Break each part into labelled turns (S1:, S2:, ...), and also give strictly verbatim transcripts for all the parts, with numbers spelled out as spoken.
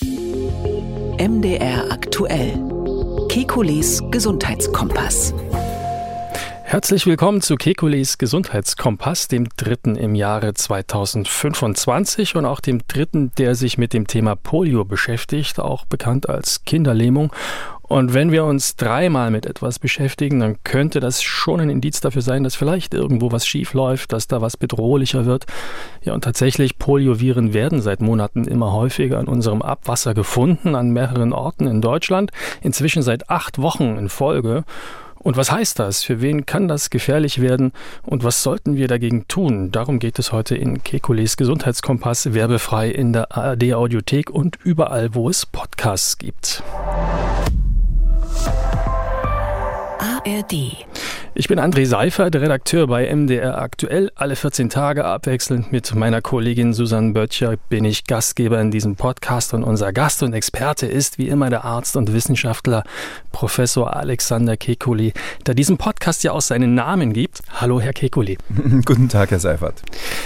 S1: M D R aktuell. Kekules Gesundheitskompass.
S2: Herzlich willkommen zu Kekules Gesundheitskompass, dem dritten im Jahre zweitausendfünfundzwanzig und auch dem dritten, der sich mit dem Thema Polio beschäftigt, auch bekannt als Kinderlähmung. Und wenn wir uns dreimal mit etwas beschäftigen, dann könnte das schon ein Indiz dafür sein, dass vielleicht irgendwo was schief läuft, dass da was bedrohlicher wird. Ja, und tatsächlich, Polioviren werden seit Monaten immer häufiger in unserem Abwasser gefunden, an mehreren Orten in Deutschland, inzwischen seit acht Wochen in Folge. Und was heißt das? Für wen kann das gefährlich werden? Und was sollten wir dagegen tun? Darum geht es heute in Kekules Gesundheitskompass, werbefrei in der A R D-Audiothek und überall, wo es Podcasts gibt.
S1: A R D.
S2: Ich bin André Seifert, Redakteur bei M D R aktuell. Alle vierzehn Tage abwechselnd mit meiner Kollegin Susanne Böttcher bin ich Gastgeber in diesem Podcast und unser Gast und Experte ist wie immer der Arzt und Wissenschaftler Professor Alexander Kekulé, der diesem Podcast ja auch seinen Namen gibt. Hallo, Herr Kekulé.
S3: Guten Tag, Herr Seifert.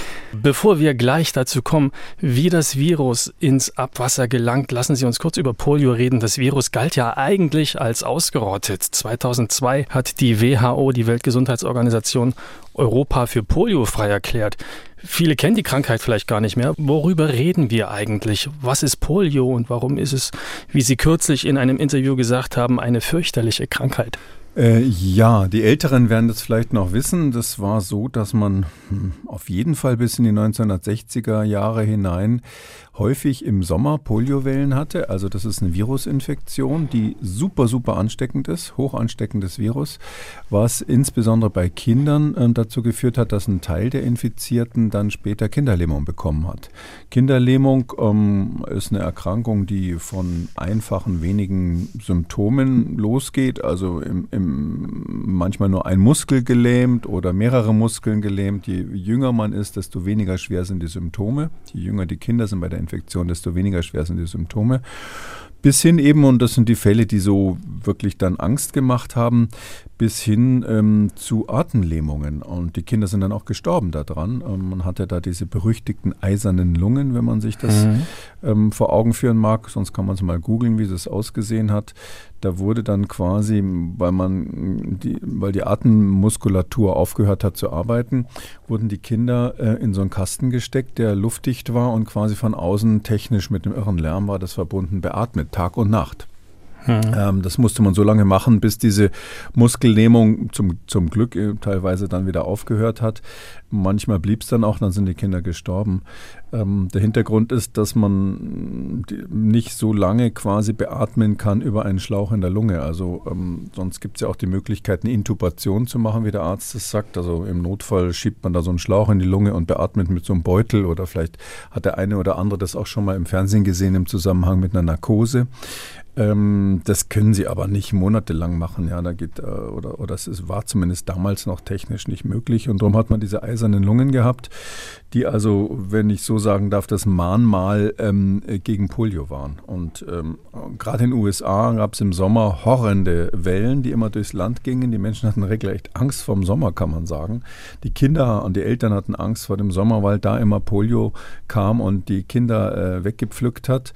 S2: Bevor wir gleich dazu kommen, wie das Virus ins Abwasser gelangt, lassen Sie uns kurz über Polio reden. Das Virus galt ja eigentlich als ausgerottet. zweitausendzwei hat die W H O, die Weltgesundheitsorganisation, Europa für poliofrei erklärt. Viele kennen die Krankheit vielleicht gar nicht mehr. Worüber reden wir eigentlich? Was ist Polio und warum ist es, wie Sie kürzlich in einem Interview gesagt haben, eine fürchterliche Krankheit?
S3: Äh, ja, die Älteren werden das vielleicht noch wissen. Das war so, dass man hm, auf jeden Fall bis in die neunzehnhundertsechziger Jahre hinein häufig im Sommer Poliowellen hatte. Also das ist eine Virusinfektion, die super, super ansteckend ist, hoch ansteckendes Virus, was insbesondere bei Kindern äh, dazu geführt hat, dass ein Teil der Infizierten dann später Kinderlähmung bekommen hat. Kinderlähmung ähm, ist eine Erkrankung, die von einfachen wenigen Symptomen losgeht, also im, im, manchmal nur ein Muskel gelähmt oder mehrere Muskeln gelähmt. Je jünger man ist, desto weniger schwer sind die Symptome. Je jünger die Kinder sind bei der Infektion, desto weniger schwer sind die Symptome. Bis hin eben, und das sind die Fälle, die so wirklich dann Angst gemacht haben, bis hin ähm, zu Atemlähmungen. Und die Kinder sind dann auch gestorben daran. Ähm, man hatte da diese berüchtigten eisernen Lungen, wenn man sich das mhm. ähm, vor Augen führen mag. Sonst kann man es mal googeln, wie das ausgesehen hat. Da wurde dann quasi, weil man die, weil die Atemmuskulatur aufgehört hat zu arbeiten, wurden die Kinder äh, in so einen Kasten gesteckt, der luftdicht war und quasi von außen technisch mit einem irren Lärm war das verbunden, beatmet, Tag und Nacht. Mhm. Ähm, das musste man so lange machen, bis diese Muskellähmung zum, zum Glück äh, teilweise dann wieder aufgehört hat. Manchmal blieb es dann auch, dann sind die Kinder gestorben. Ähm, der Hintergrund ist, dass man die, nicht so lange quasi beatmen kann über einen Schlauch in der Lunge. Also ähm, sonst gibt es ja auch die Möglichkeit, eine Intubation zu machen, wie der Arzt das sagt. Also im Notfall schiebt man da so einen Schlauch in die Lunge und beatmet mit so einem Beutel. Oder vielleicht hat der eine oder andere das auch schon mal im Fernsehen gesehen im Zusammenhang mit einer Narkose. Ähm, das können sie aber nicht monatelang machen, ja, da geht, äh, oder, oder es ist, war zumindest damals noch technisch nicht möglich und darum hat man diese eisernen Lungen gehabt, die also, wenn ich so sagen darf, das Mahnmal ähm, gegen Polio waren. Und ähm, gerade in den U S A gab es im Sommer horrende Wellen, die immer durchs Land gingen. Die Menschen hatten regelrecht Angst vor dem Sommer, kann man sagen. Die Kinder und die Eltern hatten Angst vor dem Sommer, weil da immer Polio kam und die Kinder äh, weggepflückt hat.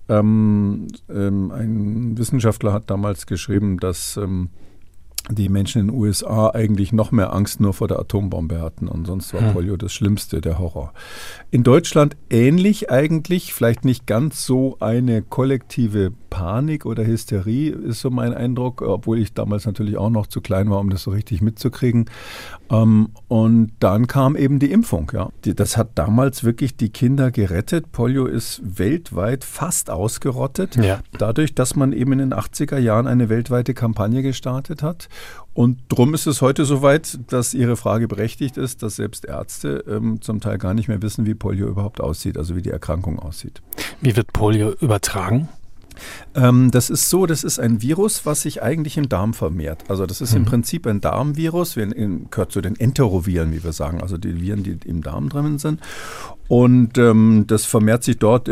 S3: Ähm, ähm, ein Wissenschaftler hat damals geschrieben, dass ähm, die Menschen in den U S A eigentlich noch mehr Angst nur vor der Atombombe hatten und sonst war hm. Polio das Schlimmste, der Horror. In Deutschland ähnlich eigentlich, vielleicht nicht ganz so eine kollektive Panik oder Hysterie, ist so mein Eindruck, obwohl ich damals natürlich auch noch zu klein war, um das so richtig mitzukriegen. Ähm, und dann kam eben die Impfung. Ja. Die, das hat damals wirklich die Kinder gerettet. Polio ist weltweit fast ausgerottet, ja. dadurch, dass man eben in den achtziger Jahren eine weltweite Kampagne gestartet hat. Und drum ist es heute so weit, dass Ihre Frage berechtigt ist, dass selbst Ärzte ähm, zum Teil gar nicht mehr wissen, wie Polio überhaupt aussieht, also wie die Erkrankung aussieht.
S2: Wie wird Polio übertragen?
S3: Ähm, das ist so, das ist ein Virus, was sich eigentlich im Darm vermehrt. Also das ist mhm. im Prinzip ein Darmvirus, wir in, gehört zu den Enteroviren, wie wir sagen, also die Viren, die im Darm drin sind. Und ähm, das vermehrt sich dort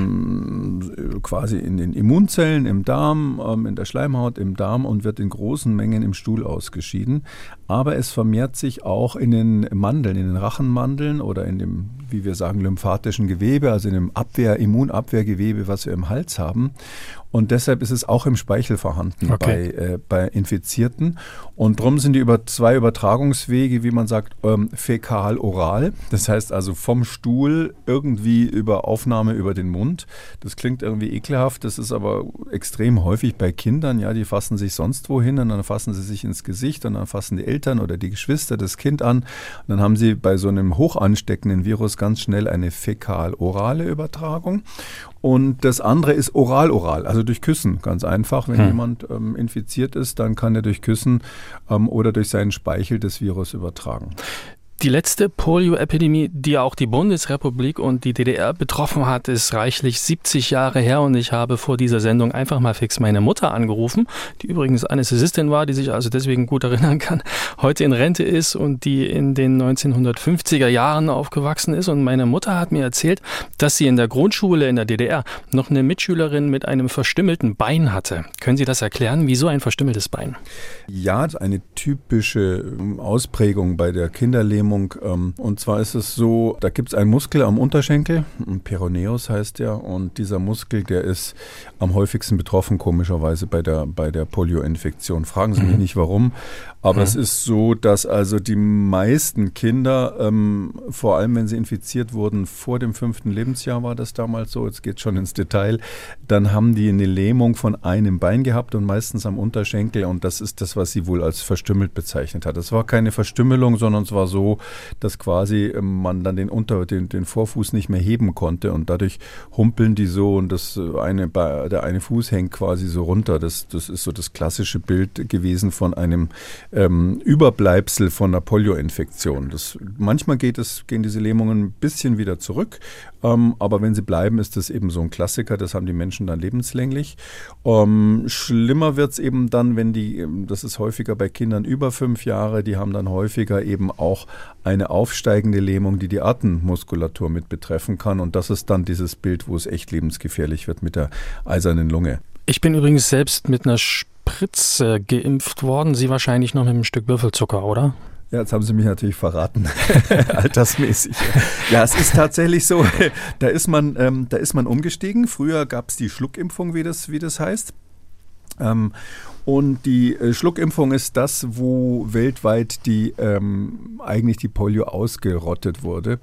S3: im, quasi in den Immunzellen, im Darm, ähm, in der Schleimhaut, im Darm und wird in großen Mengen im Stuhl ausgeschieden. aber es vermehrt sich auch in den Mandeln, in den Rachenmandeln oder in dem, wie wir sagen, lymphatischen Gewebe, also in dem Abwehr, Immunabwehrgewebe, was wir im Hals haben. Und deshalb ist es auch im Speichel vorhanden
S2: okay.
S3: bei, äh, bei Infizierten. Und darum sind die über zwei Übertragungswege, wie man sagt, ähm, fäkal-oral. Das heißt also vom Stuhl irgendwie über Aufnahme über den Mund. Das klingt irgendwie ekelhaft, das ist aber extrem häufig bei Kindern. Ja, die fassen sich sonst wohin und dann fassen sie sich ins Gesicht und dann fassen die Eltern oder die Geschwister das Kind an. Und dann haben sie bei so einem hoch ansteckenden Virus ganz schnell eine fäkal-orale Übertragung. Und das andere ist oral-oral, also durch Küssen, ganz einfach. Wenn hm. jemand ähm, infiziert ist, dann kann er durch Küssen ähm, oder durch seinen Speichel das Virus übertragen.
S2: Die letzte Polio-Epidemie, die auch die Bundesrepublik und die D D R betroffen hat, ist reichlich siebzig Jahre her und ich habe vor dieser Sendung einfach mal fix meine Mutter angerufen, die übrigens Anästhesistin war, die sich also deswegen gut erinnern kann, heute in Rente ist und die in den neunzehnhundertfünfziger Jahren aufgewachsen ist. Und meine Mutter hat mir erzählt, dass sie in der Grundschule in der D D R noch eine Mitschülerin mit einem verstümmelten Bein hatte. Können Sie das erklären? Wieso ein verstümmeltes Bein?
S3: Ja, eine typische Ausprägung bei der Kinderlähmung. Und zwar ist es so, da gibt es einen Muskel am Unterschenkel, Peroneus heißt der, und dieser Muskel, der ist am häufigsten betroffen, komischerweise bei der, bei der Polio-Infektion. Fragen Sie mich nicht warum, aber mhm. es ist so, dass also die meisten Kinder, ähm, vor allem wenn sie infiziert wurden, vor dem fünften Lebensjahr war das damals so, jetzt geht es schon ins Detail, dann haben die eine Lähmung von einem Bein gehabt und meistens am Unterschenkel, und das ist das, was sie wohl als verstümmelt bezeichnet hat. Es war keine Verstümmelung, sondern es war so, dass quasi man dann den, Unter-, den, den Vorfuß nicht mehr heben konnte und dadurch humpeln die so und das eine, der eine Fuß hängt quasi so runter. Das, das ist so das klassische Bild gewesen von einem ähm, Überbleibsel von einer Polioinfektion. Das, manchmal geht es, gehen diese Lähmungen ein bisschen wieder zurück, ähm, aber wenn sie bleiben, ist das eben so ein Klassiker. Das haben die Menschen dann lebenslänglich. Ähm, schlimmer wird es eben dann, wenn die, das ist häufiger bei Kindern über fünf Jahre, die haben dann häufiger eben auch eine aufsteigende Lähmung, die die Atemmuskulatur mit betreffen kann. Und das ist dann dieses Bild, wo es echt lebensgefährlich wird mit der eisernen Lunge.
S2: Ich bin übrigens selbst mit einer Spritze geimpft worden. Sie wahrscheinlich noch mit einem Stück Würfelzucker, oder?
S3: Ja, jetzt haben Sie mich natürlich verraten, altersmäßig. Ja, es ist tatsächlich so, da ist man, ähm, da ist man umgestiegen. Früher gab es die Schluckimpfung, wie das, wie das heißt. Ähm, und die äh, Schluckimpfung ist das, wo weltweit die ähm, eigentlich die Polio ausgerottet wurde.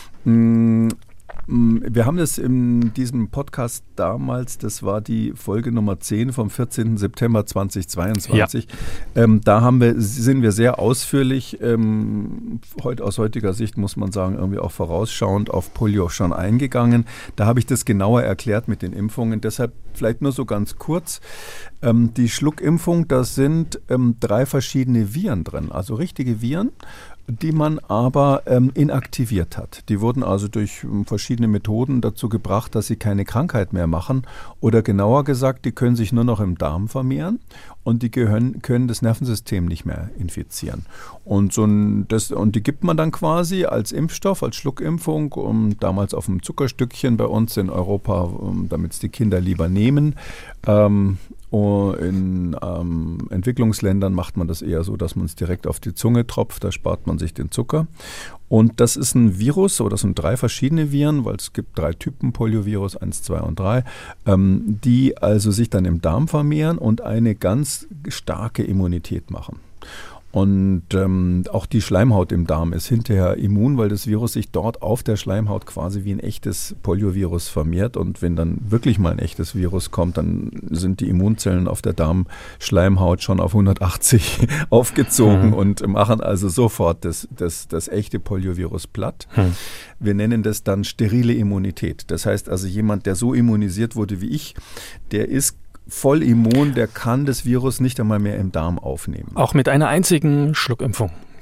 S3: Mm, Wir haben das in diesem Podcast damals, das war die Folge Nummer zehn vom vierzehnten September zweitausendzweiundzwanzig. Ja. Ähm, da haben wir, sind wir sehr ausführlich, ähm, heute, aus heutiger Sicht muss man sagen, irgendwie auch vorausschauend auf Polio schon eingegangen. Da habe ich das genauer erklärt mit den Impfungen. Deshalb vielleicht nur so ganz kurz. Ähm, die Schluckimpfung, da sind ähm, drei verschiedene Viren drin, also richtige Viren, die man aber ähm, inaktiviert hat. Die wurden also durch ähm, verschiedene Methoden dazu gebracht, dass sie keine Krankheit mehr machen. Oder genauer gesagt, die können sich nur noch im Darm vermehren und die gehören, können das Nervensystem nicht mehr infizieren. Und, so ein, das, und die gibt man dann quasi als Impfstoff, als Schluckimpfung, um, damals auf einem Zuckerstückchen bei uns in Europa, um, damit es die Kinder lieber nehmen. Ähm, In ähm, Entwicklungsländern macht man das eher so, dass man es direkt auf die Zunge tropft, da spart man sich den Zucker. Und das ist ein Virus, oder das sind drei verschiedene Viren, weil es gibt drei Typen Poliovirus, eins, zwei und drei, ähm, die also sich dann im Darm vermehren und eine ganz starke Immunität machen. Und ähm, auch die Schleimhaut im Darm ist hinterher immun, weil das Virus sich dort auf der Schleimhaut quasi wie ein echtes Poliovirus vermehrt. Und wenn dann wirklich mal ein echtes Virus kommt, dann sind die Immunzellen auf der Darmschleimhaut schon auf hundertachtzig aufgezogen mhm. und machen also sofort das, das, das echte Poliovirus platt. Mhm. Wir nennen das dann sterile Immunität. Das heißt also, jemand, der so immunisiert wurde wie ich, der ist voll immun, der kann das Virus nicht einmal mehr im Darm aufnehmen.
S2: Auch mit einer einzigen Schluckimpfung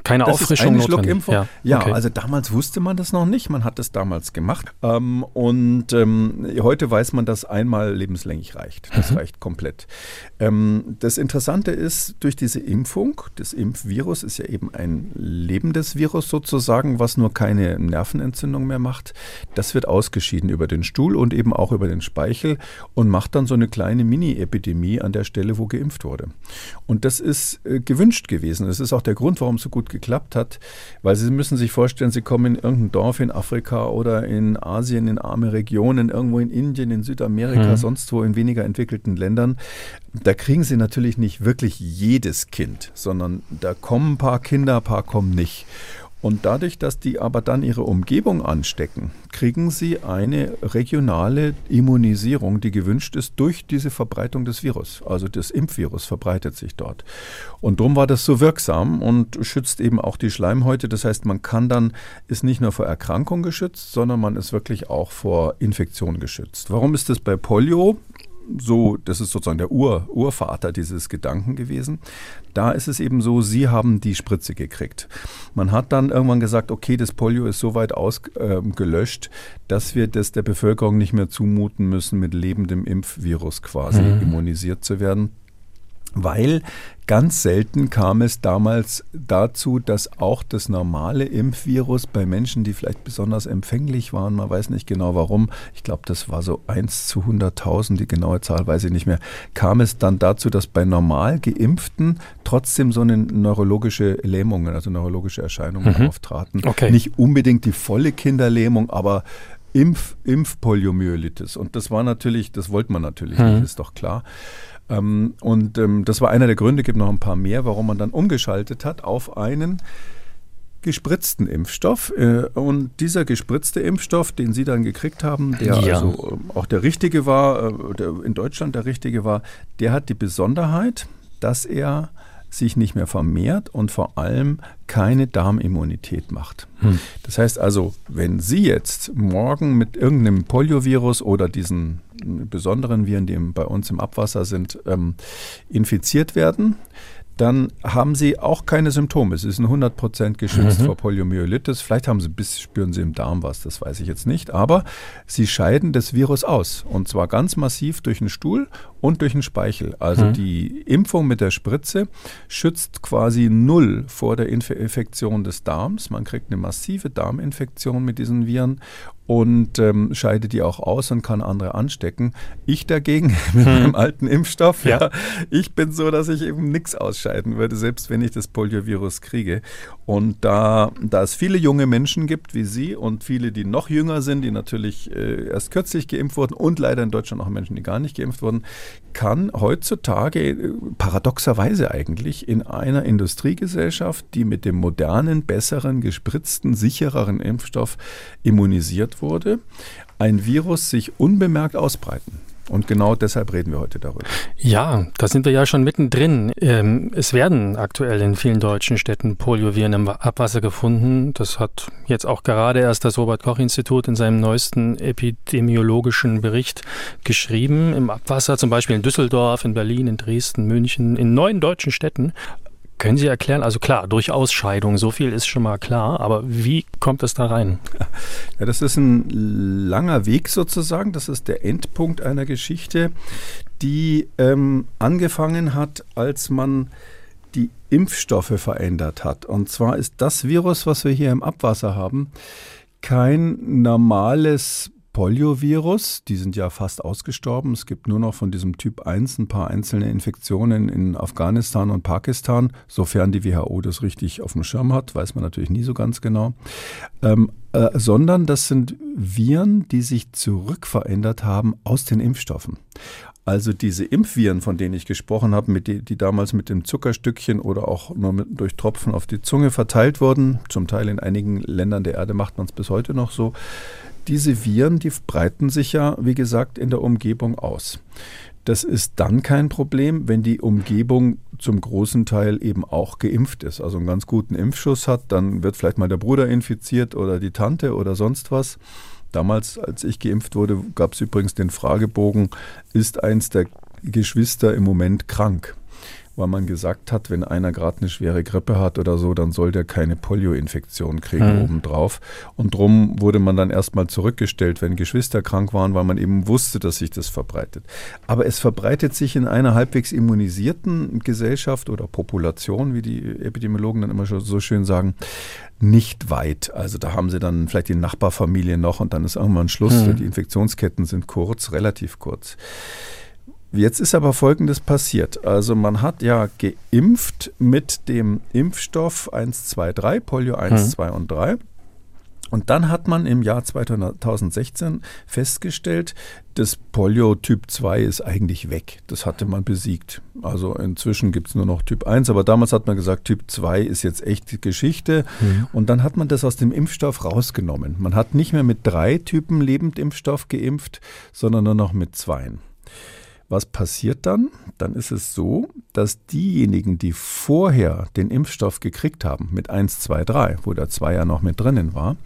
S2: keine
S3: das
S2: Auffrischung
S3: ist eine
S2: notwendig.
S3: Schluckimpfung. Ja, ja
S2: okay.
S3: Also damals wusste man das noch nicht. Man hat das damals gemacht. Ähm, und ähm, heute weiß man, dass einmal lebenslänglich reicht. Das mhm. reicht komplett. Ähm, das Interessante ist, durch diese Impfung, das Impfvirus ist ja eben ein lebendes Virus sozusagen, was nur keine Nervenentzündung mehr macht. Das wird ausgeschieden über den Stuhl und eben auch über den Speichel und macht dann so eine kleine Mini-Epidemie an der Stelle, wo geimpft wurde. Und das ist äh, gewünscht gewesen. Das ist auch der Grund, warum es so gut geklappt hat, weil Sie müssen sich vorstellen, Sie kommen in irgendein Dorf in Afrika oder in Asien, in arme Regionen, irgendwo in Indien, in Südamerika, mhm. sonst wo in weniger entwickelten Ländern. Da kriegen Sie natürlich nicht wirklich jedes Kind, sondern da kommen ein paar Kinder, ein paar kommen nicht. Und dadurch, dass die aber dann ihre Umgebung anstecken, kriegen sie eine regionale Immunisierung, die gewünscht ist durch diese Verbreitung des Virus. Also das Impfvirus verbreitet sich dort. Und darum war das so wirksam und schützt eben auch die Schleimhäute. Das heißt, man kann dann, ist nicht nur vor Erkrankung geschützt, sondern man ist wirklich auch vor Infektion geschützt. Warum ist das bei Polio so? Das ist sozusagen der Ur, Urvater dieses Gedanken gewesen. Da ist es eben so, Sie haben die Spritze gekriegt. Man hat dann irgendwann gesagt, okay, das Polio ist so weit ausgelöscht, äh, dass wir das der Bevölkerung nicht mehr zumuten müssen, mit lebendem Impfvirus quasi mhm. immunisiert zu werden. Weil ganz selten kam es damals dazu, dass auch das normale Impfvirus bei Menschen, die vielleicht besonders empfänglich waren, man weiß nicht genau warum, ich glaube, das war so eins zu hunderttausend, die genaue Zahl weiß ich nicht mehr, kam es dann dazu, dass bei normal Geimpften trotzdem so eine neurologische Lähmungen, also neurologische Erscheinungen mhm. auftraten. Okay. Nicht unbedingt die volle Kinderlähmung, aber Impf, Impfpoliomyelitis. Und das war natürlich, das wollte man natürlich mhm. nicht, ist doch klar. Ähm, und ähm, das war einer der Gründe, gibt noch ein paar mehr, warum man dann umgeschaltet hat auf einen gespritzten Impfstoff. Äh, und dieser gespritzte Impfstoff, den Sie dann gekriegt haben, der ja. also äh, auch der richtige war, äh, der in Deutschland der richtige war, der hat die Besonderheit, dass er sich nicht mehr vermehrt und vor allem keine Darmimmunität macht. Hm. Das heißt also, wenn Sie jetzt morgen mit irgendeinem Poliovirus oder diesen besonderen Viren, die bei uns im Abwasser sind, ähm, infiziert werden, dann haben Sie auch keine Symptome. Sie sind hundert Prozent geschützt mhm. vor Poliomyelitis. Vielleicht haben Sie bis, spüren Sie im Darm was, das weiß ich jetzt nicht. Aber Sie scheiden das Virus aus. Und zwar ganz massiv durch den Stuhl und durch den Speichel. Also mhm. die Impfung mit der Spritze schützt quasi null vor der Inf- Infektion des Darms. Man kriegt eine massive Darminfektion mit diesen Viren und ähm, scheidet die auch aus und kann andere anstecken. Ich dagegen mit hm. meinem alten Impfstoff, ja. ja, ich bin so, dass ich eben nichts ausscheiden würde, selbst wenn ich das Poliovirus kriege. Und da, da es viele junge Menschen gibt wie Sie und viele, die noch jünger sind, die natürlich äh, erst kürzlich geimpft wurden und leider in Deutschland auch Menschen, die gar nicht geimpft wurden, kann heutzutage äh, paradoxerweise eigentlich in einer Industriegesellschaft, die mit dem modernen, besseren, gespritzten, sichereren Impfstoff immunisiert wurde, ein Virus sich unbemerkt ausbreiten. Und genau deshalb reden wir heute darüber.
S2: Ja, da sind wir ja schon mittendrin. Ähm, es werden aktuell in vielen deutschen Städten Polioviren im Abwasser gefunden. Das hat jetzt auch gerade erst das Robert-Koch-Institut in seinem neuesten epidemiologischen Bericht geschrieben. Im Abwasser, zum Beispiel in Düsseldorf, in Berlin, in Dresden, München, in neun deutschen Städten. Können Sie erklären, also klar, durch Ausscheidung, so viel ist schon mal klar, aber wie kommt es da rein?
S3: Ja, das ist ein langer Weg sozusagen, das ist der Endpunkt einer Geschichte, die ähm, angefangen hat, als man die Impfstoffe verändert hat. Und zwar ist das Virus, was wir hier im Abwasser haben, kein normales Poliovirus, die sind ja fast ausgestorben. Es gibt nur noch von diesem Typ eins ein paar einzelne Infektionen in Afghanistan und Pakistan. Sofern die W H O das richtig auf dem Schirm hat, weiß man natürlich nie so ganz genau. Ähm, äh, sondern das sind Viren, die sich zurückverändert haben aus den Impfstoffen. Also diese Impfviren, von denen ich gesprochen habe, mit die, die damals mit dem Zuckerstückchen oder auch nur mit, durch Tropfen auf die Zunge verteilt wurden, zum Teil in einigen Ländern der Erde macht man es bis heute noch so. Diese Viren, die breiten sich ja, wie gesagt, in der Umgebung aus. Das ist dann kein Problem, wenn die Umgebung zum großen Teil eben auch geimpft ist. Also einen ganz guten Impfschuss hat, dann wird vielleicht mal der Bruder infiziert oder die Tante oder sonst was. Damals, als ich geimpft wurde, gab es übrigens den Fragebogen, ist eins der Geschwister im Moment krank? weil man gesagt hat, wenn einer gerade eine schwere Grippe hat oder so, dann soll der keine Polio-Infektion kriegen mhm. obendrauf. Und drum wurde man dann erstmal zurückgestellt, wenn Geschwister krank waren, weil man eben wusste, dass sich das verbreitet. Aber es verbreitet sich in einer halbwegs immunisierten Gesellschaft oder Population, wie die Epidemiologen dann immer so schön sagen, nicht weit. Also da haben sie dann vielleicht die Nachbarfamilie noch und dann ist irgendwann Schluss. Mhm. Die Infektionsketten sind kurz, relativ kurz. Jetzt ist aber Folgendes passiert. Also man hat ja geimpft mit dem Impfstoff eins, zwei, drei, Polio eins, mhm. zwei und drei. Und dann hat man im Jahr zweitausendsechzehn festgestellt, das Polio Typ zwei ist eigentlich weg. Das hatte man besiegt. Also inzwischen gibt es nur noch Typ eins, aber damals hat man gesagt, Typ zwei ist jetzt echt Geschichte. Mhm. Und dann hat man das aus dem Impfstoff rausgenommen. Man hat nicht mehr mit drei Typen Lebendimpfstoff geimpft, sondern nur noch mit zweien. Was passiert dann? Dann ist es so, dass diejenigen, die vorher den Impfstoff gekriegt haben mit eins, zwei, drei, wo der zwei ja noch mit drinnen war,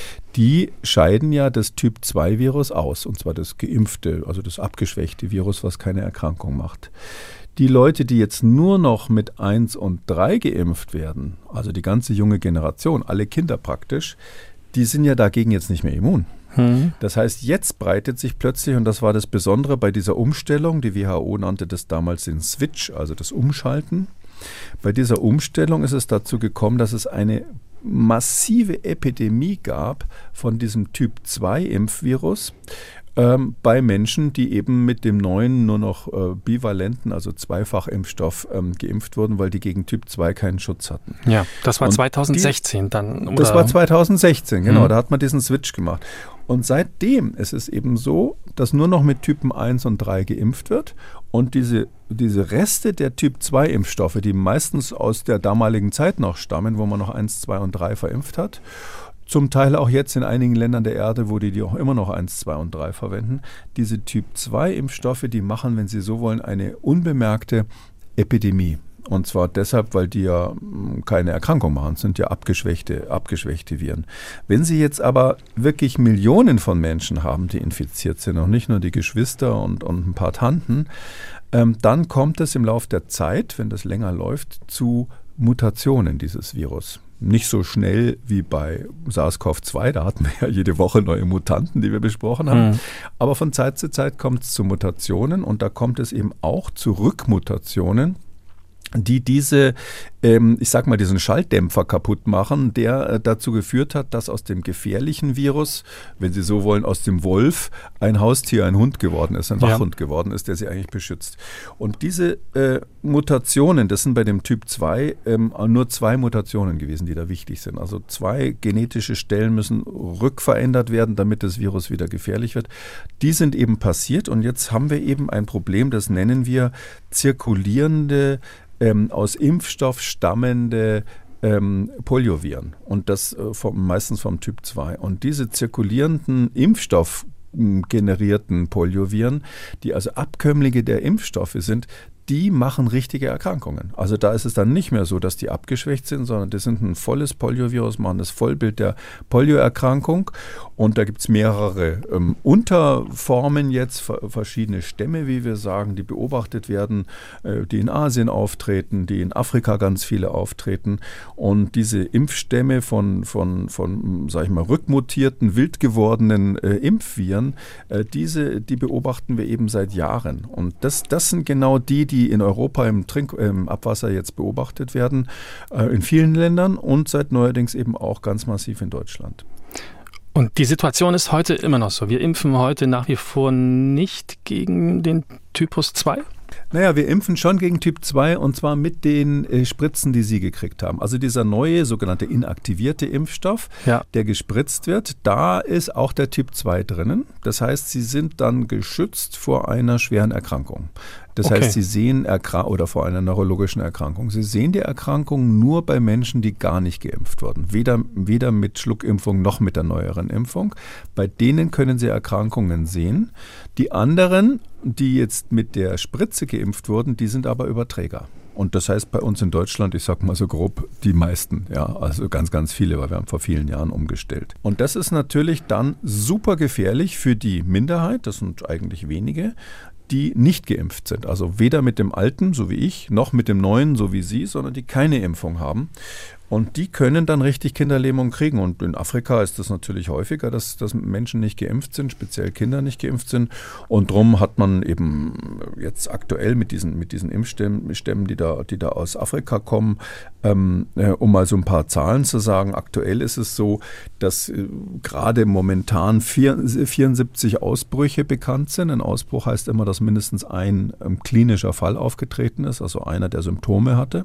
S3: die scheiden ja das Typ zwei Virus aus, und zwar das geimpfte, also das abgeschwächte Virus, was keine Erkrankung macht. Die Leute, die jetzt nur noch mit eins und drei geimpft werden, also die ganze junge Generation, alle Kinder praktisch, die sind ja dagegen jetzt nicht mehr immun. Das heißt, jetzt breitet sich plötzlich, und das war das Besondere bei dieser Umstellung, die W H O nannte das damals den Switch, also das Umschalten. Bei dieser Umstellung ist es dazu gekommen, dass es eine massive Epidemie gab von diesem Typ zwei Impfvirus ähm, bei Menschen, die eben mit dem neuen nur noch äh, bivalenten, also Zweifachimpfstoff ähm, geimpft wurden, weil die gegen Typ zwei keinen Schutz hatten.
S2: Ja, das war
S3: und
S2: zweitausendsechzehn
S3: die,
S2: dann. Oder?
S3: Das war zweitausendsechzehn, genau,
S2: mhm.
S3: da hat man diesen Switch gemacht. Und seitdem ist es eben so, dass nur noch mit Typen eins und drei geimpft wird und diese, diese Reste der Typ zwei Impfstoffe, die meistens aus der damaligen Zeit noch stammen, wo man noch eins, zwei und drei verimpft hat, zum Teil auch jetzt in einigen Ländern der Erde, wo die, die auch immer noch eins, zwei und drei verwenden, diese Typ zwei Impfstoffe, die machen, wenn Sie so wollen, eine unbemerkte Epidemie. Und zwar deshalb, weil die ja keine Erkrankung machen, es sind ja abgeschwächte, abgeschwächte Viren. Wenn Sie jetzt aber wirklich Millionen von Menschen haben, die infiziert sind, und nicht nur die Geschwister und, und ein paar Tanten, ähm, dann kommt es im Laufe der Zeit, wenn das länger läuft, zu Mutationen dieses Virus. Nicht so schnell wie bei SARS-C o V zwei, da hatten wir ja jede Woche neue Mutanten, die wir besprochen haben. Mhm. Aber von Zeit zu Zeit kommt es zu Mutationen und da kommt es eben auch zu Rückmutationen, die diese, ähm, ich sag mal, diesen Schalldämpfer kaputt machen, der äh, dazu geführt hat, dass aus dem gefährlichen Virus, wenn Sie so wollen, aus dem Wolf ein Haustier, ein Hund geworden ist, ein Wachhund ja. geworden ist, der sie eigentlich beschützt. Und diese äh, Mutationen, das sind bei dem Typ zwei ähm, nur zwei Mutationen gewesen, die da wichtig sind. Also zwei genetische Stellen müssen rückverändert werden, damit das Virus wieder gefährlich wird. Die sind eben passiert und jetzt haben wir eben ein Problem, das nennen wir zirkulierende Ähm, aus Impfstoff stammende ähm, Polioviren und das äh, vom, meistens vom Typ zwei. Und diese zirkulierenden Impfstoff-generierten Polioviren, die also Abkömmlinge der Impfstoffe sind, die machen richtige Erkrankungen. Also da ist es dann nicht mehr so, dass die abgeschwächt sind, sondern die sind ein volles Poliovirus, machen das Vollbild der Polioerkrankung. Und da gibt es mehrere ähm, Unterformen jetzt, verschiedene Stämme, wie wir sagen, die beobachtet werden, äh, die in Asien auftreten, die in Afrika ganz viele auftreten. Und diese Impfstämme von, von, von sag ich mal, rückmutierten, wild gewordenen äh, Impfviren, äh, diese, die beobachten wir eben seit Jahren. Und das, das sind genau die, die in Europa im, Trink-, im Abwasser jetzt beobachtet werden, äh, in vielen Ländern und seit neuerdings eben auch ganz massiv in Deutschland.
S2: Und die Situation ist heute immer noch so. Wir impfen heute nach wie vor nicht gegen den Typus zwei?
S3: Naja, wir impfen schon gegen Typ zwei und zwar mit den äh, Spritzen, die Sie gekriegt haben. Also dieser neue, sogenannte inaktivierte Impfstoff, ja. der gespritzt wird, da ist auch der Typ zwei drinnen. Das heißt, Sie sind dann geschützt vor einer schweren Erkrankung. Das okay. heißt, Sie sehen Erkrank- oder vor einer neurologischen Erkrankung. Sie sehen die Erkrankung nur bei Menschen, die gar nicht geimpft wurden. Weder, weder mit Schluckimpfung noch mit der neueren Impfung. Bei denen können Sie Erkrankungen sehen. Die anderen, die jetzt mit der Spritze geimpft wurden, die sind aber Überträger. Und das heißt bei uns in Deutschland, ich sag mal so grob, die meisten, ja, also ganz, ganz viele, weil wir haben vor vielen Jahren umgestellt. Und das ist natürlich dann super gefährlich für die Minderheit, das sind eigentlich wenige, die nicht geimpft sind. Also weder mit dem alten, so wie ich, noch mit dem neuen, so wie Sie, sondern die keine Impfung haben. Und die können dann richtig Kinderlähmung kriegen. Und in Afrika ist das natürlich häufiger, dass, dass Menschen nicht geimpft sind, speziell Kinder nicht geimpft sind. Und darum hat man eben jetzt aktuell mit diesen, mit diesen Impfstämmen, die da, die da aus Afrika kommen, ähm, um mal so ein paar Zahlen zu sagen, aktuell ist es so, dass äh, gerade momentan vierundsiebzig Ausbrüche bekannt sind. Ein Ausbruch heißt immer, dass mindestens ein ähm, klinischer Fall aufgetreten ist, also einer, der Symptome hatte.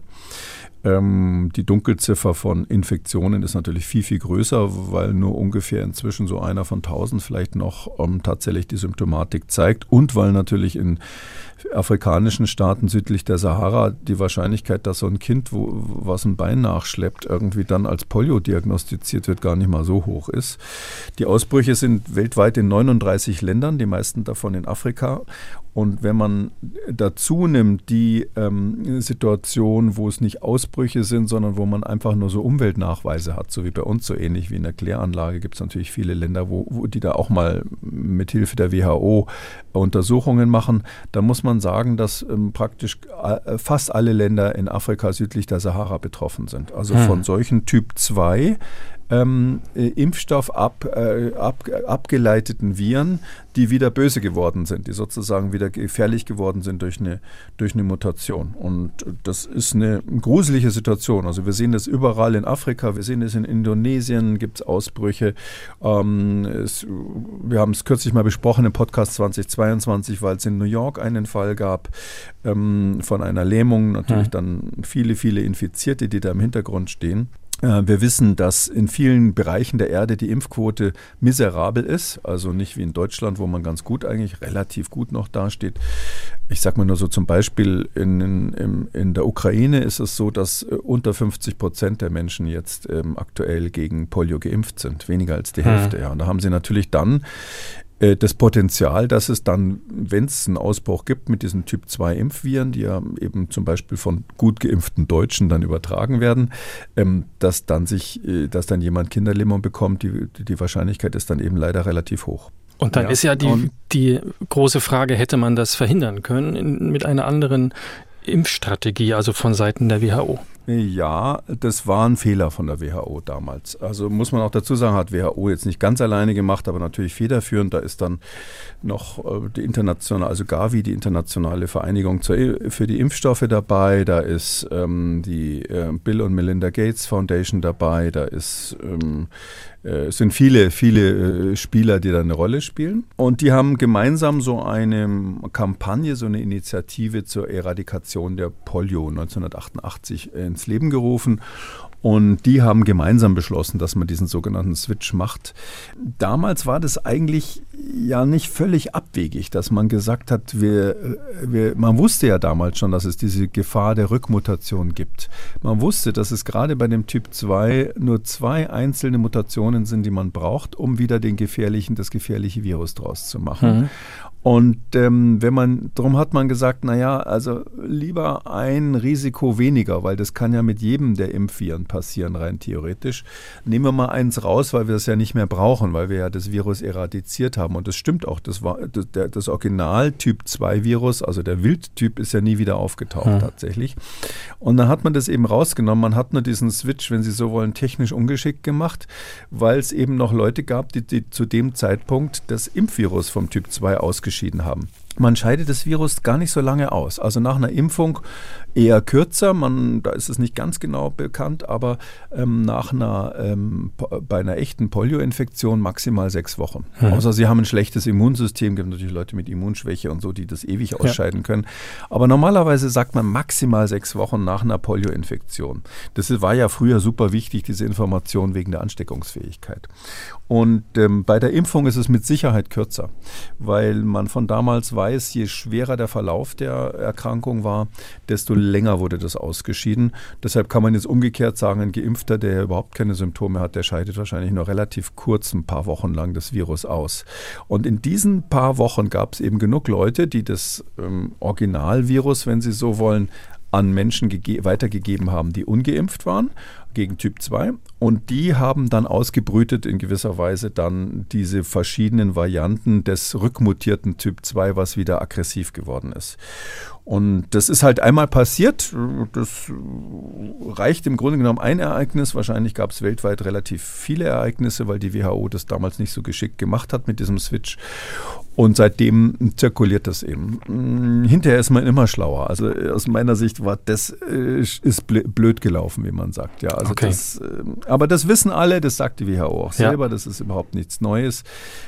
S3: Ähm, die Dunkelziffer von Infektionen ist natürlich viel, viel größer, weil nur ungefähr inzwischen so einer von tausend vielleicht noch ähm, tatsächlich die Symptomatik zeigt und weil natürlich in afrikanischen Staaten südlich der Sahara die Wahrscheinlichkeit, dass so ein Kind, wo, was ein Bein nachschleppt, irgendwie dann als Polio diagnostiziert wird, gar nicht mal so hoch ist. Die Ausbrüche sind weltweit in neununddreißig Ländern, die meisten davon in Afrika. Und wenn man dazu nimmt die ähm, Situation, wo es nicht Ausbrüche sind, sondern wo man einfach nur so Umweltnachweise hat, so wie bei uns, so ähnlich wie in der Kläranlage, gibt es natürlich viele Länder, wo, wo die da auch mal mit Hilfe der W H O Untersuchungen machen, da muss man sagen, dass ähm, praktisch äh, fast alle Länder in Afrika südlich der Sahara betroffen sind. Also hm. von solchen Typ zwei Ähm, äh, Impfstoff ab, äh, ab, abgeleiteten Viren, die wieder böse geworden sind, die sozusagen wieder gefährlich geworden sind durch eine, durch eine Mutation. Und das ist eine gruselige Situation. Also wir sehen das überall in Afrika, wir sehen das in Indonesien, gibt es Ausbrüche. Ähm, es, wir haben es kürzlich mal besprochen im Podcast zweitausendzweiundzwanzig, weil es in New York einen Fall gab ähm, von einer Lähmung, natürlich ja. dann viele, viele Infizierte, die da im Hintergrund stehen. Wir wissen, dass in vielen Bereichen der Erde die Impfquote miserabel ist, also nicht wie in Deutschland, wo man ganz gut eigentlich, relativ gut noch dasteht. Ich sage mal nur so zum Beispiel, in, in, in der Ukraine ist es so, dass unter fünfzig Prozent der Menschen jetzt ähm, aktuell gegen Polio geimpft sind, weniger als die Hälfte. Ja. Ja. Und da haben sie natürlich dann das Potenzial, dass es dann, wenn es einen Ausbruch gibt mit diesen Typ zwei Impfviren, die ja eben zum Beispiel von gut geimpften Deutschen dann übertragen werden, ähm, dass dann sich, äh, dass dann jemand Kinderlähmung bekommt, die, die Wahrscheinlichkeit ist dann eben leider relativ hoch.
S2: Und dann ja, ist ja die, die große Frage, hätte man das verhindern können in, mit einer anderen Impfstrategie, also von Seiten der W H O?
S3: Ja, das war ein Fehler von der W H O damals. Also muss man auch dazu sagen, hat W H O jetzt nicht ganz alleine gemacht, aber natürlich federführend. Da ist dann noch die internationale, also Gavi, die internationale Vereinigung zur, für die Impfstoffe dabei. Da ist ähm, die äh, Bill und Melinda Gates Foundation dabei. Da ist ähm, Es sind viele, viele Spieler, die da eine Rolle spielen. Und die haben gemeinsam so eine Kampagne, so eine Initiative zur Eradikation der Polio neunzehnhundertachtundachtzig ins Leben gerufen. Und die haben gemeinsam beschlossen, dass man diesen sogenannten Switch macht. Damals war das eigentlich ja nicht völlig abwegig, dass man gesagt hat, wir, wir, man wusste ja damals schon, dass es diese Gefahr der Rückmutation gibt. Man wusste, dass es gerade bei dem Typ zwei nur zwei einzelne Mutationen sind, die man braucht, um wieder den gefährlichen, das gefährliche Virus draus zu machen. Mhm. Und ähm, wenn man, darum hat man gesagt, naja, also lieber ein Risiko weniger, weil das kann ja mit jedem der Impfviren passieren, rein theoretisch. Nehmen wir mal eins raus, weil wir es ja nicht mehr brauchen, weil wir ja das Virus eradiziert haben. Und das stimmt auch, das war das, der, das Original Typ zwei Virus, also der Wildtyp, ist ja nie wieder aufgetaucht hm. tatsächlich. Und dann hat man das eben rausgenommen. Man hat nur diesen Switch, wenn Sie so wollen, technisch ungeschickt gemacht, weil es eben noch Leute gab, die, die zu dem Zeitpunkt das Impfvirus vom Typ zwei ausgeschieden haben. Man scheidet das Virus gar nicht so lange aus. Also nach einer Impfung eher kürzer, man, da ist es nicht ganz genau bekannt, aber ähm, nach einer, ähm, bei einer echten Polio-Infektion maximal sechs Wochen. Mhm. Außer sie haben ein schlechtes Immunsystem, gibt natürlich Leute mit Immunschwäche und so, die das ewig ausscheiden ja. können. Aber normalerweise sagt man maximal sechs Wochen nach einer Polio-Infektion. Das war ja früher super wichtig, diese Information wegen der Ansteckungsfähigkeit. Und ähm, bei der Impfung ist es mit Sicherheit kürzer, weil man von damals weiß, je schwerer der Verlauf der Erkrankung war, desto länger wurde das ausgeschieden. Deshalb kann man jetzt umgekehrt sagen, ein Geimpfter, der überhaupt keine Symptome hat, der scheidet wahrscheinlich nur relativ kurz, ein paar Wochen lang das Virus aus. Und in diesen paar Wochen gab es eben genug Leute, die das ähm, Originalvirus, wenn sie so wollen, an Menschen gege- weitergegeben haben, die ungeimpft waren. gegen Typ zwei. Und die haben dann ausgebrütet in gewisser Weise dann diese verschiedenen Varianten des rückmutierten Typ zwei, was wieder aggressiv geworden ist. Und das ist halt einmal passiert. Das reicht im Grunde genommen ein Ereignis. Wahrscheinlich gab es weltweit relativ viele Ereignisse, weil die W H O das damals nicht so geschickt gemacht hat mit diesem Switch. Und seitdem zirkuliert das eben. Hinterher ist man immer schlauer. Also aus meiner Sicht war das ist blöd gelaufen, wie man sagt. Ja, also
S2: okay.
S3: das, aber das wissen alle, das sagt die W H O auch selber. Ja. Das ist überhaupt nichts Neues.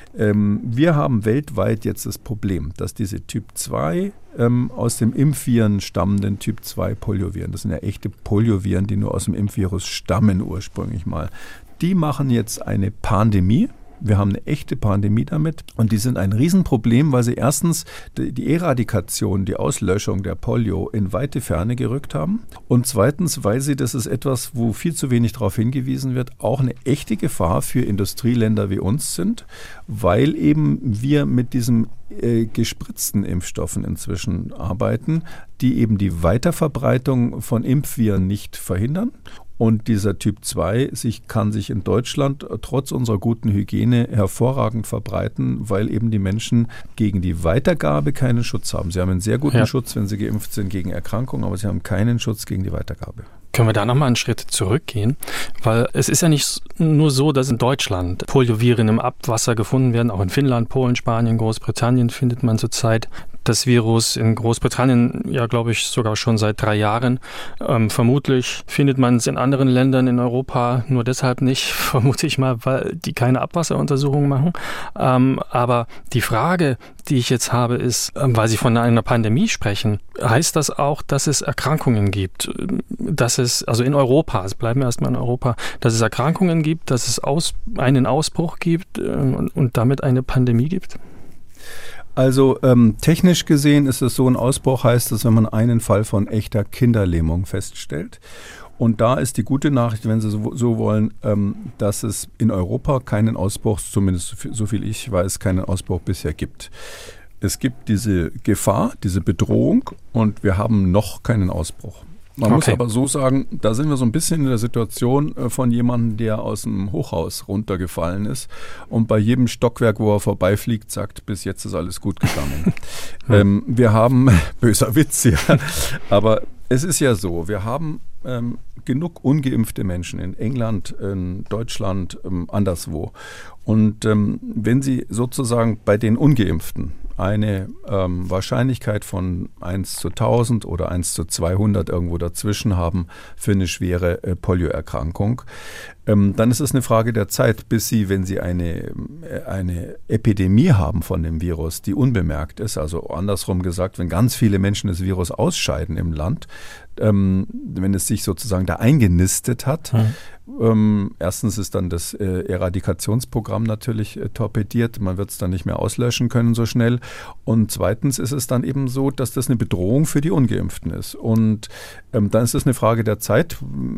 S3: Wir haben weltweit jetzt das Problem, dass diese Typ zwei ähm, aus dem Impfviren stammenden Typ zwei Polioviren, das sind ja echte Polioviren, die nur aus dem Impfvirus stammen ursprünglich mal, die machen jetzt eine Pandemie. Wir haben eine echte Pandemie damit und die sind ein Riesenproblem, weil sie erstens die Eradikation, die Auslöschung der Polio in weite Ferne gerückt haben und zweitens, weil sie, das ist etwas, wo viel zu wenig darauf hingewiesen wird, auch eine echte Gefahr für Industrieländer wie uns sind, weil eben wir mit diesen äh, gespritzten Impfstoffen inzwischen arbeiten, die eben die Weiterverbreitung von Impfviren nicht verhindern. Und dieser Typ zwei sich, kann sich in Deutschland trotz unserer guten Hygiene hervorragend verbreiten, weil eben die Menschen gegen die Weitergabe keinen Schutz haben. Sie haben einen sehr guten ja. Schutz, wenn sie geimpft sind gegen Erkrankungen, aber sie haben keinen Schutz gegen die Weitergabe.
S2: Können wir da nochmal einen Schritt zurückgehen? Weil es ist ja nicht nur so, dass in Deutschland Polioviren im Abwasser gefunden werden. Auch in Finnland, Polen, Spanien, Großbritannien findet man zurzeit das Virus. In Großbritannien, ja, glaube ich, sogar schon seit drei Jahren. Ähm, vermutlich findet man es in anderen Ländern in Europa nur deshalb nicht, vermute ich mal, weil die keine Abwasseruntersuchungen machen. Ähm, aber die Frage, die ich jetzt habe, ist, ähm, weil Sie von einer Pandemie sprechen, heißt das auch, dass es Erkrankungen gibt? Dass es, also in Europa, es bleiben wir erstmal in Europa, dass es Erkrankungen gibt, dass es aus, einen Ausbruch gibt äh, und, und damit eine Pandemie gibt?
S3: Also ähm, technisch gesehen ist es so, ein Ausbruch heißt es, wenn man einen Fall von echter Kinderlähmung feststellt. Und da ist die gute Nachricht, wenn Sie so, so wollen, ähm, dass es in Europa keinen Ausbruch, zumindest so viel ich weiß, keinen Ausbruch bisher gibt. Es gibt diese Gefahr, diese Bedrohung und wir haben noch keinen Ausbruch. Man okay. muss aber so sagen, da sind wir so ein bisschen in der Situation von jemandem, der aus dem Hochhaus runtergefallen ist und bei jedem Stockwerk, wo er vorbeifliegt, sagt, bis jetzt ist alles gut gegangen. ähm, wir haben, böser Witz hier, aber es ist ja so, wir haben ähm, genug ungeimpfte Menschen in England, in Deutschland, ähm, anderswo. Und ähm, wenn Sie sozusagen bei den Ungeimpften eine ähm, Wahrscheinlichkeit von eins zu tausend oder eins zu zweihundert irgendwo dazwischen haben für eine schwere äh, Polioerkrankung, ähm, dann ist es eine Frage der Zeit, bis Sie, wenn Sie eine, eine Epidemie haben von dem Virus, die unbemerkt ist, also andersrum gesagt, wenn ganz viele Menschen das Virus ausscheiden im Land, ähm, wenn es sich sozusagen da eingenistet hat, mhm. Ähm, erstens ist dann das äh, Eradikationsprogramm natürlich äh, torpediert. Man wird es dann nicht mehr auslöschen können so schnell. Und zweitens ist es dann eben so, dass das eine Bedrohung für die Ungeimpften ist. Und ähm, dann ist es eine Frage der Zeit,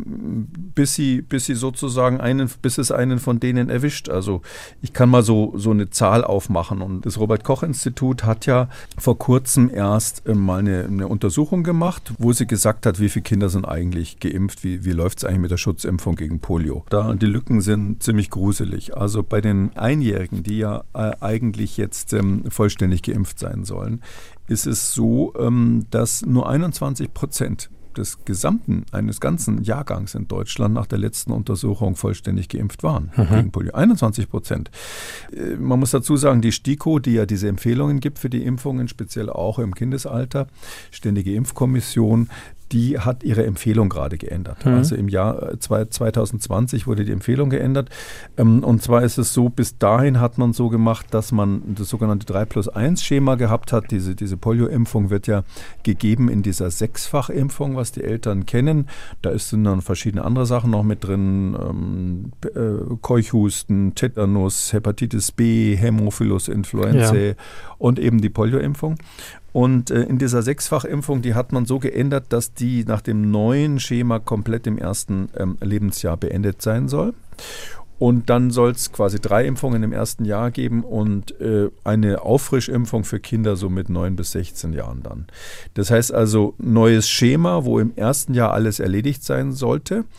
S3: bis sie, bis sie sozusagen einen, bis es einen von denen erwischt. Also ich kann mal so, so eine Zahl aufmachen. Und das Robert-Koch-Institut hat ja vor kurzem erst äh, mal eine, eine Untersuchung gemacht, wo sie gesagt hat, wie viele Kinder sind eigentlich geimpft, wie, wie läuft es eigentlich mit der Schutzimpfung gegen Polio. Da die Lücken sind ziemlich gruselig. Also bei den Einjährigen, die ja äh, eigentlich jetzt ähm, vollständig geimpft sein sollen, ist es so, ähm, dass nur einundzwanzig Prozent des gesamten, eines ganzen Jahrgangs in Deutschland nach der letzten Untersuchung vollständig geimpft waren mhm. gegen Polio. einundzwanzig Prozent. Äh, man muss dazu sagen, die STIKO, die ja diese Empfehlungen gibt für die Impfungen, speziell auch im Kindesalter, Ständige Impfkommission, die hat ihre Empfehlung gerade geändert. Mhm. Also im Jahr zwanzig zwanzig wurde die Empfehlung geändert. Und zwar ist es so, bis dahin hat man so gemacht, dass man das sogenannte drei plus eins Schema gehabt hat. Diese, diese Polio-Impfung wird ja gegeben in dieser Sechsfachimpfung, was die Eltern kennen. Da sind dann verschiedene andere Sachen noch mit drin. Ähm, äh, Keuchhusten, Tetanus, Hepatitis B, Hämophilus influenzae ja. und eben die Polio-Impfung. Und äh, in dieser Sechsfachimpfung, die hat man so geändert, dass die nach dem neuen Schema komplett im ersten ähm, Lebensjahr beendet sein soll. Und dann soll es quasi drei Impfungen im ersten Jahr geben und äh, eine Auffrischimpfung für Kinder so mit neun bis sechzehn Jahren dann. Das heißt also neues Schema, wo im ersten Jahr alles erledigt sein sollte.